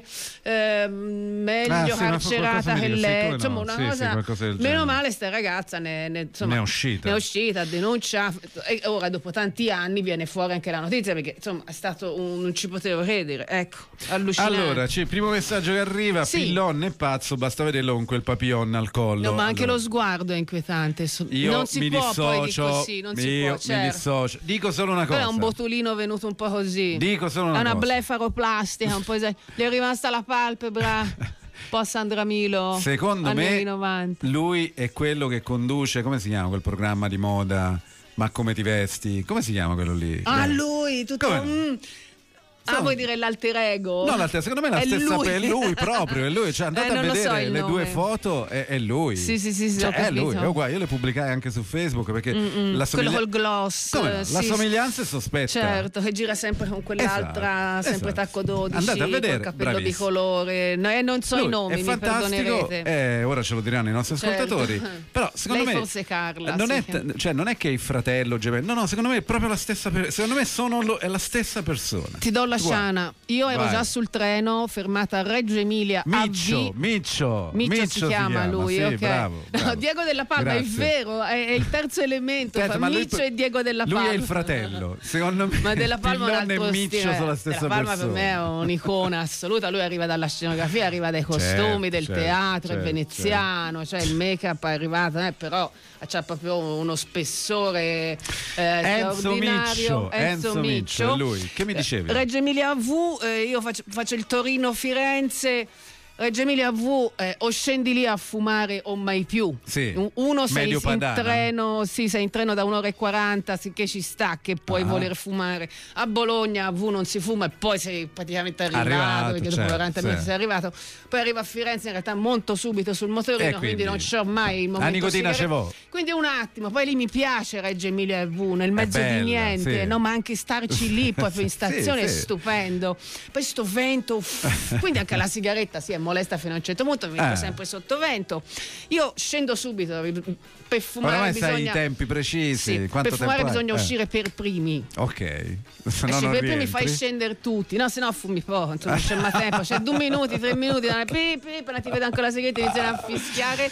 meglio carcerata che lei. Insomma, una cosa. qualcosa del Meno genere. male sta ragazza ne è uscita, ha denunciato, e ora dopo tanti anni viene fuori anche la notizia, perché insomma è stato non ci potevo credere, ecco, allucinante. Allora, c'è il primo messaggio che arriva, Sì. Pillon è pazzo, basta vederlo con quel papillon al collo. No, ma anche Allora, lo sguardo è inquietante. io Non si mi può poi di dissocio, così, non si io può, certo. mi dissocio. Dico solo una Quello cosa. è un botulino venuto un po' così. Dico solo È una cosa. blefaroplastica, un po' gli è rimasta la palpebra. Un po' Sandra Milo. Secondo anni me 90. lui è quello che conduce, come si chiama quel programma di moda? Ma come ti vesti? Come si chiama quello lì? Lui, tutto. Come vuoi dire l'alter ego? No, secondo me è la È stessa lui. è lui proprio, è lui. Cioè, andate a non lo so vedere il le nome. due foto, è lui. Sì, Cioè, ho è lui, capito. è uguale. Io le pubblicai anche su Facebook perché la Quello col gloss. Come no? La sì, somiglianza è sospetta. Certo, che gira sempre con quell'altra, Esatto, sempre esatto. tacco 12, Andate a vedere, col capello bravissimo. bicolore. No, non so Lui i nomi, è mi fantastico, perdonerete. ora ce lo diranno i nostri Certo. ascoltatori. Però secondo Lei me forse Carla, non, sì. non è che è il fratello gemello. No, secondo me è proprio la stessa secondo me è la stessa persona. Ti do la Guarda. sciana. Io ero Vai. già sul treno, fermata a Reggio Emilia. Miccio Si chiama lui, sì, ok. bravo, bravo. No, Diego Della Palma, Grazie. è vero, è il terzo elemento. Aspetta, ma lui- Miccio e Diego Della Palma. Lui è il fratello, secondo me. Ma Della Palma è un Pillon altro e Miccio stile. sono la stessa Della Palma persona. per me è un'icona assoluta. Lui arriva dalla scenografia, arriva dai costumi, del teatro, è veneziano, cioè il make-up è arrivato, però c'ha proprio uno spessore straordinario. Enzo Miccio, è lui. Che mi dicevi? Reggio Emilia V, io faccio il Torino-Firenze. Reggio Emilia V, o scendi lì a fumare o mai più. Sì. Uno sei Medio in padana. treno, sì, sei in treno da 1 ora e 40, sicché ci sta che puoi voler fumare. A Bologna a V non si fuma e poi sei praticamente arrivato perché dopo 40 minuti sei arrivato. Poi arriva a Firenze in realtà monto subito sul motorino, quindi non c'ho mai il momento nicotina ce vo. Quindi un attimo, poi lì mi piace Reggio Emilia V, nel mezzo bella, di niente, sì. no, ma anche starci lì proprio in stazione sì. è stupendo. Poi sto vento, quindi anche la sigaretta è molesta fino a un certo punto, mi metto sempre sotto vento. Io scendo subito, per fumare Oramai bisogna... sai i tempi precisi. Sì, Quanto per fumare tempo hai? bisogna uscire per primi. Ok. Se no Se non per primi rientri. fai scendere tutti, no, se no fumi poco, insomma, non c'è mai tempo, c'è 2 minuti, 3 minuti, appena ti vedo ancora la sigaretta iniziano a fischiare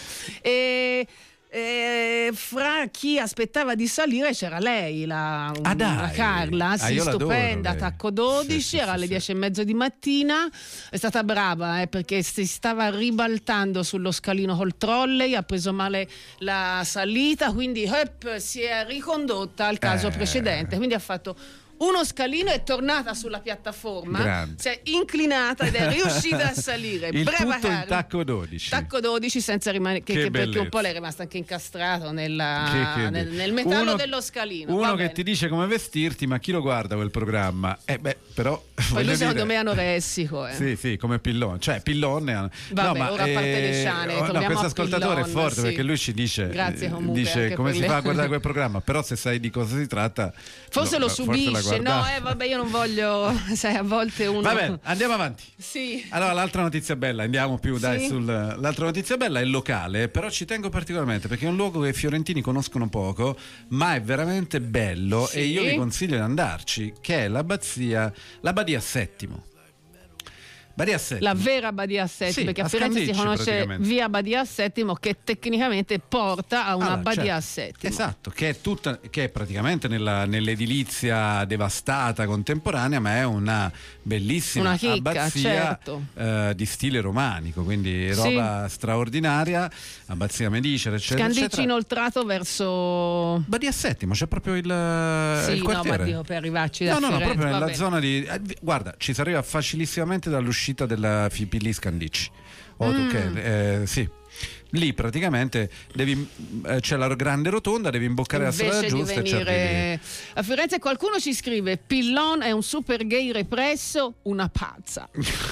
fra chi aspettava di salire c'era lei, la Carla, sì, io l'adoro, stupenda, lei. Tacco 12, Sì, era alle sì. 10:30 di mattina, è stata brava perché si stava ribaltando sullo scalino col trolley, ha preso male la salita, quindi si è ricondotta al caso precedente, quindi ha fatto uno scalino, è tornata sulla piattaforma, Grande. si è inclinata ed è riuscita a salire. Il Brava tutto in Carla. tacco 12. Tacco 12 senza rimanere Che perché bellezza. un po' lei è rimasta anche incastrato nel metallo Uno- dello scalino. Uno Va che bene. ti dice come vestirti, ma chi lo guarda quel programma? Però Poi voglio lui secondo dire- me è anoressico. Sì, come Pillon, cioè Pillon è... Vabbè, ora a parte le sciane, torniamo questo a ascoltatore è Pillon, forte sì. perché lui ci dice, Grazie comunque anche come per si le- fa a guardare quel programma, però se sai di cosa si tratta Forse lo forse la subisce, no, guardate. vabbè, io non voglio, sai, a volte uno... Vabbè, andiamo avanti. Sì. Allora, l'altra notizia bella, andiamo più dai Sì. l'altra notizia bella è locale, però ci tengo particolarmente perché è un luogo che i fiorentini conoscono poco, ma è veramente bello Sì. e io vi consiglio di andarci, che è la Badia Settimo. Badia Settimo. La vera Badia Settimo, Sì, perché a a Firenze si Scandicci, conosce praticamente. via Badia Settimo che tecnicamente porta a una Allora, Badia certo. Settimo. Esatto, che è praticamente nell'edilizia devastata contemporanea, ma è una bellissima Una chicca, abbazia certo. di stile romanico, quindi Sì. roba straordinaria, abbazia medicea, eccetera, Scandicci eccetera. inoltrato verso... Badia Settimo, c'è proprio il Sì, il no, quartiere. ma dico per arrivarci da No, Firenze. proprio va nella bene. zona di... guarda, ci si arriva facilissimamente dall'uscita della Fipilli Scandicci. Sì. Lì praticamente c'è la grande rotonda, devi imboccare la strada Invece di giusta e ci arrivi. venire a Firenze qualcuno ci scrive: Pillon è un super gay represso, una pazza.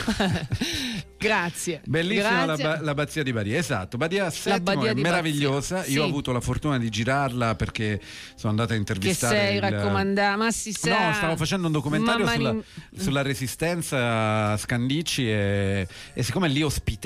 Grazie. Bellissima Grazie. l'abbazia di Badia, esatto. Badia Settimo Badia è di meravigliosa. Badia, Io ho sì. avuto la fortuna di girarla perché sono andata a Che intervistare. sei il- raccomandata, ma si sa. No, stavo facendo un documentario Mamma sulla resistenza a Scandicci e siccome lì ospitava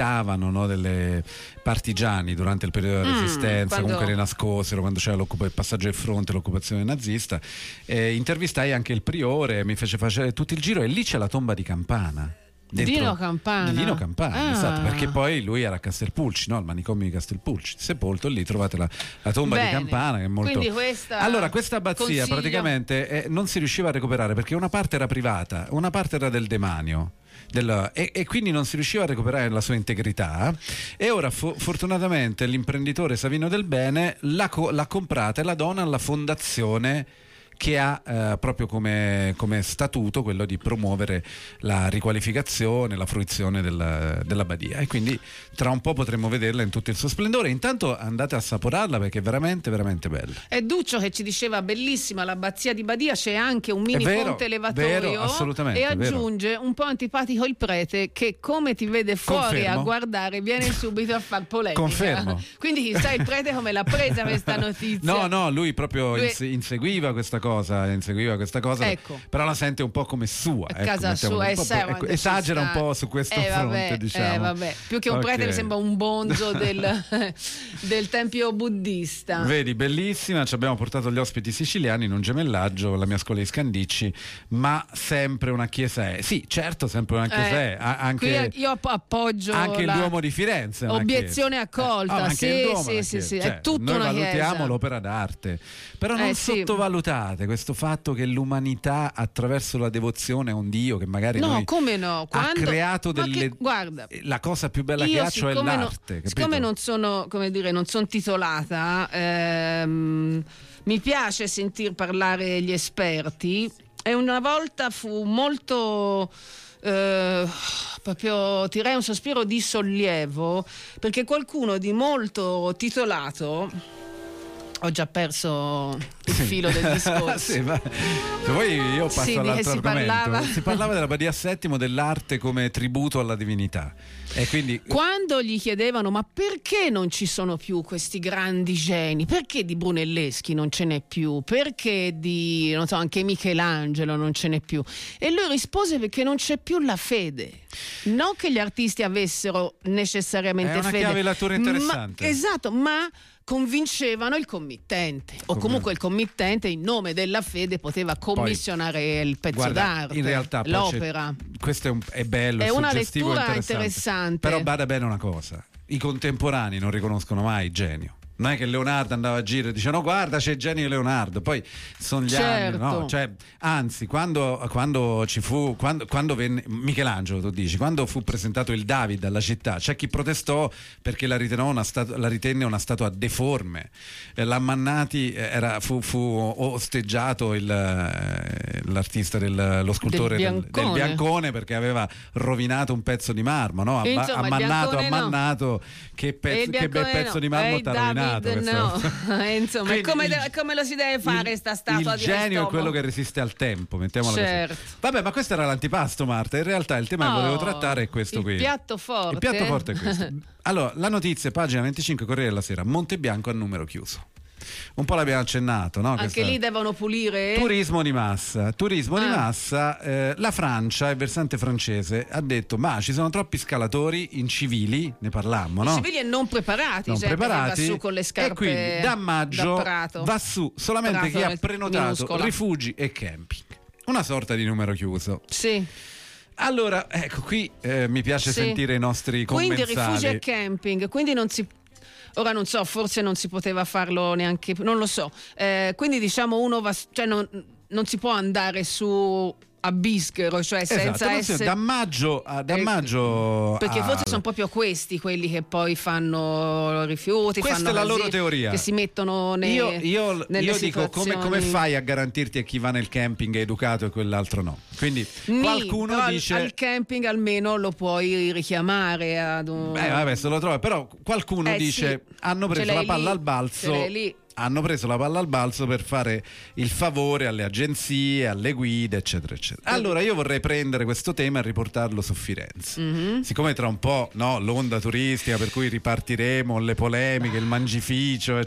ospitavano, no, delle partigiani durante il periodo della resistenza, comunque le nascosero quando c'era il passaggio del fronte, l'occupazione nazista. Intervistai anche il priore, mi fece fare tutto il giro e lì c'è la tomba di Campana. Dino Campana, esatto, perché poi lui era a Castelpulci, no? Al manicomio di Castelpulci, sepolto lì, trovate la tomba di Campana, che è molto... Quindi questa abbazia consiglio... praticamente non si riusciva a recuperare perché una parte era privata, una parte era del demanio. E quindi non si riusciva a recuperare la sua integrità, e ora fortunatamente l'imprenditore Savino Del Bene l'ha comprata e la dona alla fondazione che ha proprio come statuto quello di promuovere la riqualificazione, la fruizione dell'abbadia, e quindi tra un po' potremo vederla in tutto il suo splendore. Intanto andate a assaporarla perché è veramente veramente bella. È Duccio che ci diceva bellissima l'abbazia di Badia, c'è anche un mini ponte elevatorio, assolutamente, e aggiunge un po' antipatico il prete che come ti vede fuori Confermo. a guardare viene subito a far polemica. Confermo. Quindi chissà il prete come l'ha presa questa notizia. No, lui proprio inseguiva questa cosa, ecco. Però la sente un po' come sua, casa sua, esagera un po' su questo fronte, diciamo. Più che un prete mi sembra un bonzo del tempio buddista. Vedi, bellissima, ci abbiamo portato gli ospiti siciliani in un gemellaggio, la mia scuola di Scandicci, ma sempre una chiesa sì, certo, sempre una chiesa anche qui io appoggio anche il Duomo di Firenze, obiezione accolta, sì, cioè, è tutta noi una valutiamo chiesa. L'opera d'arte, però non sottovalutate questo fatto che l'umanità attraverso la devozione a un Dio che magari ha creato guarda, la cosa più bella che ha, cioè l'arte. Siccome non sono titolata, mi piace sentir parlare gli esperti, e una volta fu molto proprio tirai un sospiro di sollievo perché qualcuno di molto titolato, ho già perso il filo del discorso. Sì, ma poi io passo all'altro argomento. Si parlava dell'Abbadia Settimo, dell'arte come tributo alla divinità, e quindi quando gli chiedevano ma perché non ci sono più questi grandi geni, perché di Brunelleschi non ce n'è più, perché di anche Michelangelo non ce n'è più, e lui rispose perché non c'è più la fede, non che gli artisti avessero necessariamente fede. È una chiavellatura interessante. Esatto, ma convincevano il committente, o comunque il committente in nome della fede poteva commissionare il pezzo d'arte, in realtà l'opera. Questo è bello, è una suggestivo, lettura interessante. Però bada bene una cosa: i contemporanei non riconoscono mai genio. Non è che Leonardo andava a giro e dice no, guarda, c'è genio Leonardo, poi sono gli anni, no? Cioè, anzi, quando venne Michelangelo, tu dici, quando fu presentato il David alla città, c'è chi protestò perché la ritenne una statua deforme. L'Ammannati fu osteggiato l'artista lo scultore del Biancone perché aveva rovinato un pezzo di marmo, no? Ammannato, che bel pezzo di marmo t'ha rovinato. Insomma, quindi come lo si deve fare sta statua il di genio è quello che resiste al tempo, mettiamola così. Vabbè, ma questo era l'antipasto, Marta. In realtà il tema che volevo trattare è questo qui. Il piatto forte è questo. Allora, la notizia, pagina 25, Corriere della Sera: Montebianco a numero chiuso. Un po' l'abbiamo accennato, no? Anche lì devono pulire. Turismo di massa. La Francia, il versante francese, ha detto ma ci sono troppi scalatori incivili, ne parlammo, no? Civili e non preparati, che va su con le scarpe, e quindi da maggio va su solamente chi ha prenotato rifugi e camping, una sorta di numero chiuso. Sì. Allora, ecco, qui mi piace sentire i nostri commensali. Quindi rifugi e camping, quindi non si... Ora non so, forse non si poteva farlo neanche, non lo so. Quindi diciamo uno va, cioè non si può andare su a Bischero, cioè senza essere da maggio perché forse sono proprio questi quelli che poi fanno rifiuti, questa è la loro teoria, che si mettono nelle io dico come fai a garantirti che chi va nel camping è educato e quell'altro no? Quindi qualcuno dice al camping almeno lo puoi richiamare ad un... vabbè, se lo trovi, però qualcuno dice hanno preso la palla al balzo. Hanno preso la palla al balzo per fare il favore alle agenzie, alle guide, eccetera, eccetera. Allora io vorrei prendere questo tema e riportarlo su Firenze. Siccome tra un po', no, l'onda turistica per cui ripartiremo, le polemiche, il mangificio,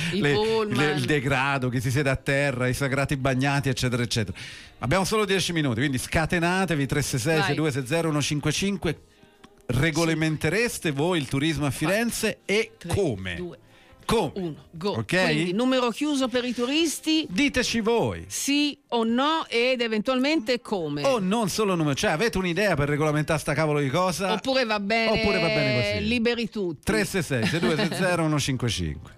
il degrado, chi si siede a terra, i sagrati bagnati, eccetera, eccetera. Abbiamo solo 10 minuti, quindi scatenatevi 366 6260 155. regolamentereste voi il turismo a Firenze e 3, come? 2, Come? 1, go. Ok? Quindi numero chiuso per i turisti? Diteci voi. Sì o no, ed eventualmente come? O non solo numero, cioè avete un'idea per regolamentare sta cavolo di cosa? Oppure va bene così. Liberi tutti. 366 6260 155.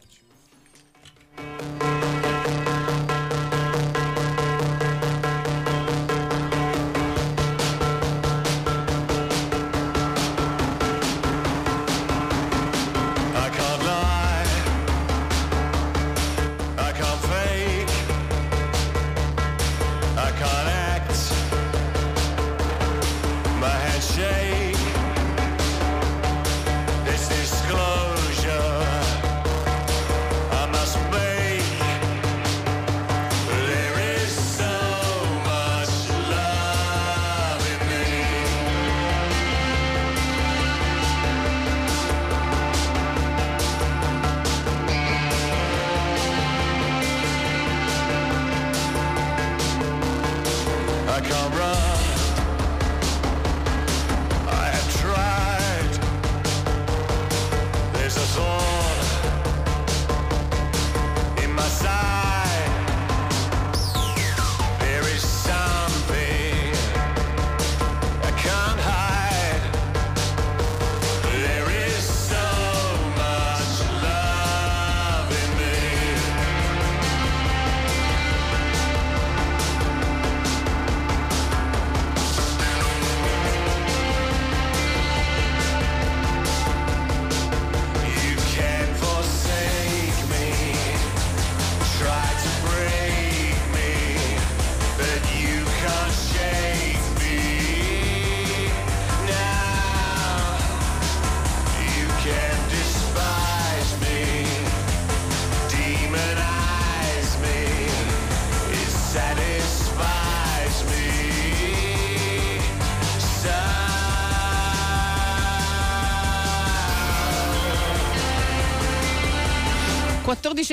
e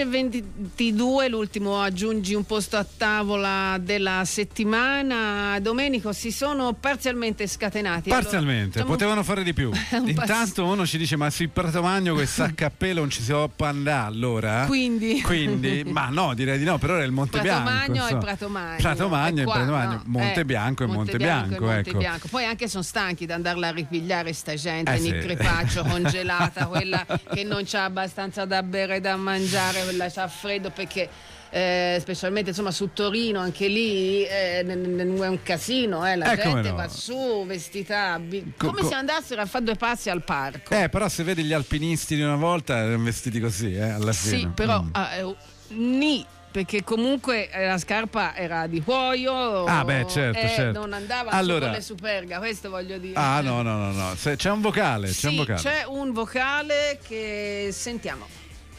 22, l'ultimo aggiungi un posto a tavola della settimana. Domenico, si sono parzialmente scatenati. Parzialmente, allora, potevano fare di più. Intanto uno ci dice: ma sul Prato Magno quel sacco a pelo non ci si può andare, allora? Quindi ma no, direi di no, però era il Monte Bianco. Prato Magno e Prato Magno. Prato Magno e qua, Prato Magno, no? Monte Bianco e Monte Bianco, ecco. Bianco. Poi anche sono stanchi di andarla a ripigliare sta gente sì. nel crepaccio congelata, quella che non c'ha abbastanza da bere e da mangiare, quella c'ha freddo perché specialmente insomma su Torino anche lì è un casino, la gente va su vestita come se andassero a fare due passi al parco. Però se vedi gli alpinisti di una volta erano vestiti così alla fine. Sì, però perché comunque la scarpa era di cuoio, certo. non andava con le superga, questo voglio dire. No. C'è un vocale, c'è un vocale che sentiamo.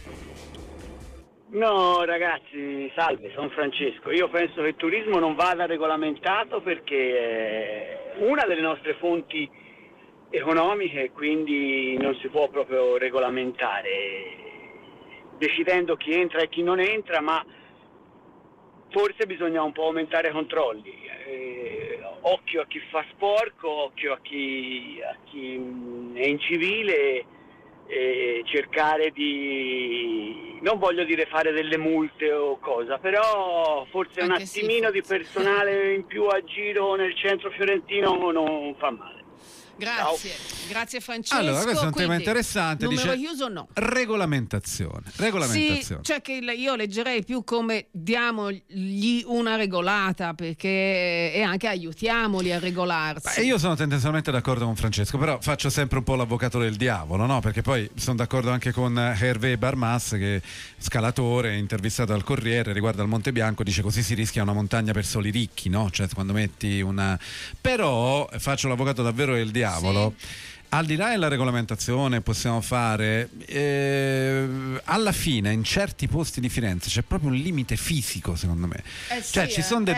No ragazzi, salve, sono Francesco. Io penso che il turismo non vada regolamentato perché è una delle nostre fonti economiche, quindi non si può proprio regolamentare decidendo chi entra e chi non entra, ma forse bisogna un po' aumentare i controlli. Occhio a chi fa sporco, occhio a chi è incivile, cercare di, non voglio dire fare delle multe o cosa, però forse un attimino di personale in più a giro nel centro fiorentino non fa male. Grazie Francesco. Allora, questo è un tema interessante. Numero chiuso no. Regolamentazione. Sì, cioè che io leggerei più come diamogli una regolata, perché e anche aiutiamoli a regolarsi. Io sono tendenzialmente d'accordo con Francesco, però faccio sempre un po' l'avvocato del diavolo, no? Perché poi sono d'accordo anche con Hervé Barmas, che scalatore, intervistato al Corriere riguardo al Monte Bianco, dice così si rischia una montagna per soli ricchi, no? Cioè quando metti una... Però faccio l'avvocato davvero del diavolo. Sì. Al di là della regolamentazione possiamo fare alla fine in certi posti di Firenze c'è proprio un limite fisico, secondo me. Cioè ci sono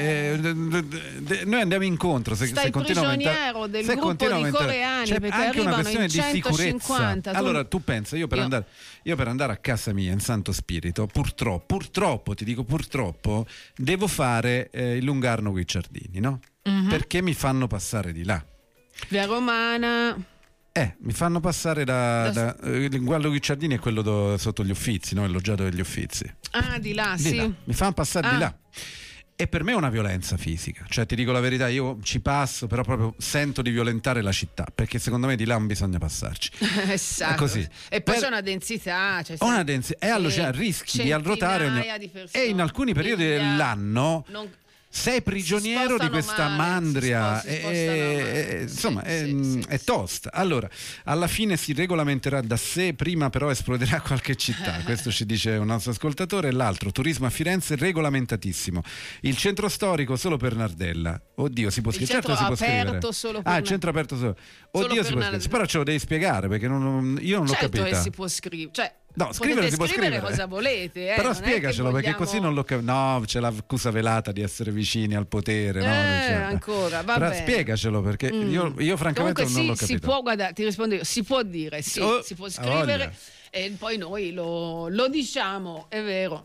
noi andiamo incontro se continuiamo a prigioniero del gruppo di coreani, c'è perché anche una arrivano questione in 150. di sicurezza. Allora tu pensa, io per andare a casa mia in Santo Spirito purtroppo ti dico purtroppo devo fare il Lungarno Guicciardini, no? Mm-hmm. Perché mi fanno passare di là. Via Romana. Mi fanno passare il Gualdo Guicciardini è quello sotto gli Uffizi, no? Il loggiato degli Uffizi. Ah, di là, sì. Là. Mi fanno passare di là. E per me è una violenza fisica, cioè ti dico la verità, io ci passo, però proprio sento di violentare la città, perché secondo me di là non bisogna passarci. Esatto. È così. E poi c'è una densità, è allucinante, rischi di arrotare e in alcuni periodi dell'anno sei prigioniero di questa mandria, insomma è tosta. Allora, alla fine si regolamenterà da sé, prima però esploderà qualche città, questo ci dice un nostro ascoltatore. E l'altro, turismo a Firenze regolamentatissimo, il centro storico solo per Nardella. Oddio, si può scrivere? Certo, si può scrivere. Il centro aperto solo. Oddio, si può scrivere. Però ce lo devi spiegare, perché io non l'ho capita. Certo, si può scrivere, cioè no, scrivere si può scrivere cosa volete, però spiegacelo, perché così non lo no, c'è l'accusa velata di essere vicini al potere, no? Ancora, va però bene. Spiegacelo, perché io francamente comunque non l'ho capito. Si può, guarda, ti rispondo io, si può dire, sì, si può scrivere e poi noi lo diciamo, è vero.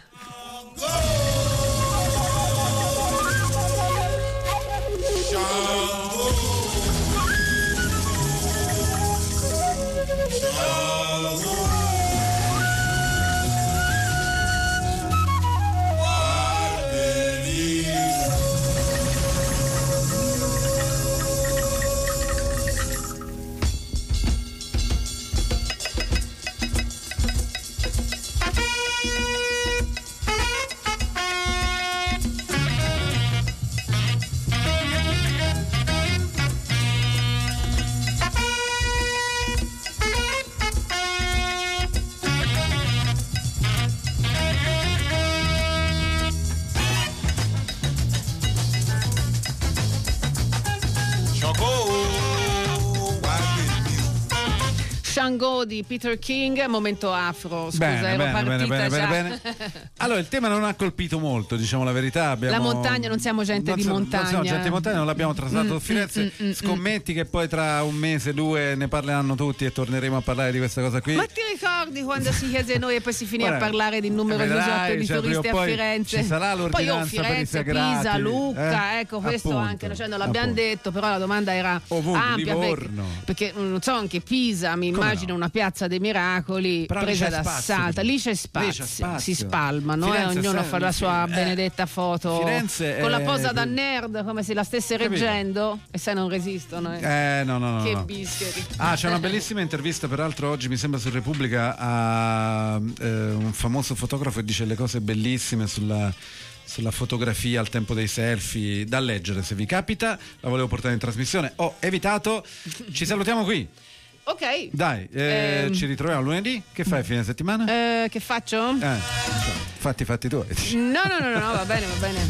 Shango di Peter King, momento afro, scusa, ero partita già. Bene. Allora, il tema non ha colpito molto, diciamo la verità. La montagna, non siamo gente di montagna. Non siamo gente di montagna, non l'abbiamo traslato a Firenze. Scommetti che poi tra un mese, 2 ne parleranno tutti e torneremo a parlare di questa cosa qui. Ma ti ricordi quando si chiese noi e poi si finì a parlare di numero chiuso di turisti a Firenze? Ci sarà l'ordinanza poi Firenze, Pisa, Lucca, ecco, questo appunto, anche, cioè non l'abbiamo detto, però la domanda era ampia, perché non so, anche Pisa, mi immagino una piazza dei miracoli, però presa d'assalto, lì c'è spazio, si spalmano, ognuno fa la sua benedetta foto Firenze con la posa da nerd come se la stesse reggendo, e sai, non resistono. No. Che bischeri. C'è una bellissima intervista, peraltro oggi mi sembra su Repubblica, a un famoso fotografo che dice le cose bellissime sulla fotografia al tempo dei selfie, da leggere se vi capita. La volevo portare in trasmissione, ho evitato. Ci salutiamo qui. Ok. Dai, ci ritroviamo lunedì. Che fai fine settimana? Che faccio? Fatti tu. No, va bene.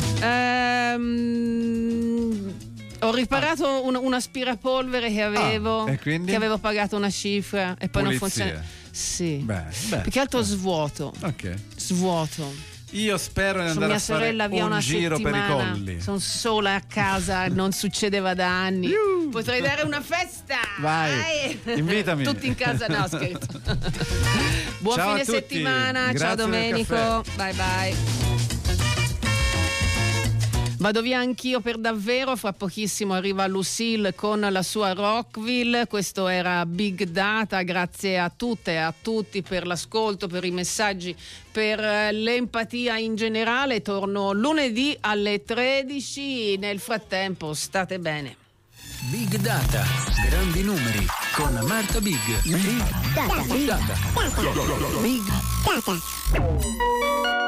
Ho riparato un aspirapolvere che avevo, che avevo pagato una cifra e poi non funziona. Sì. Più che altro svuoto. Ok. Svuoto. Io spero di andare a fare un giro per i colli. Sono sola a casa, non succedeva da anni. Potrei dare una festa. Vai. Invitami. Tutti in casa, no, scherzo. Buon ciao fine a tutti. settimana. Grazie, ciao Domenico. Bye. Vado via anch'io per davvero, fra pochissimo arriva Lucille con la sua Rockville. Questo era Big Data, grazie a tutte e a tutti per l'ascolto, per i messaggi, per l'empatia in generale. Torno lunedì alle 13, nel frattempo state bene. Big Data, grandi numeri con Marta Big. Big Data. Big Data.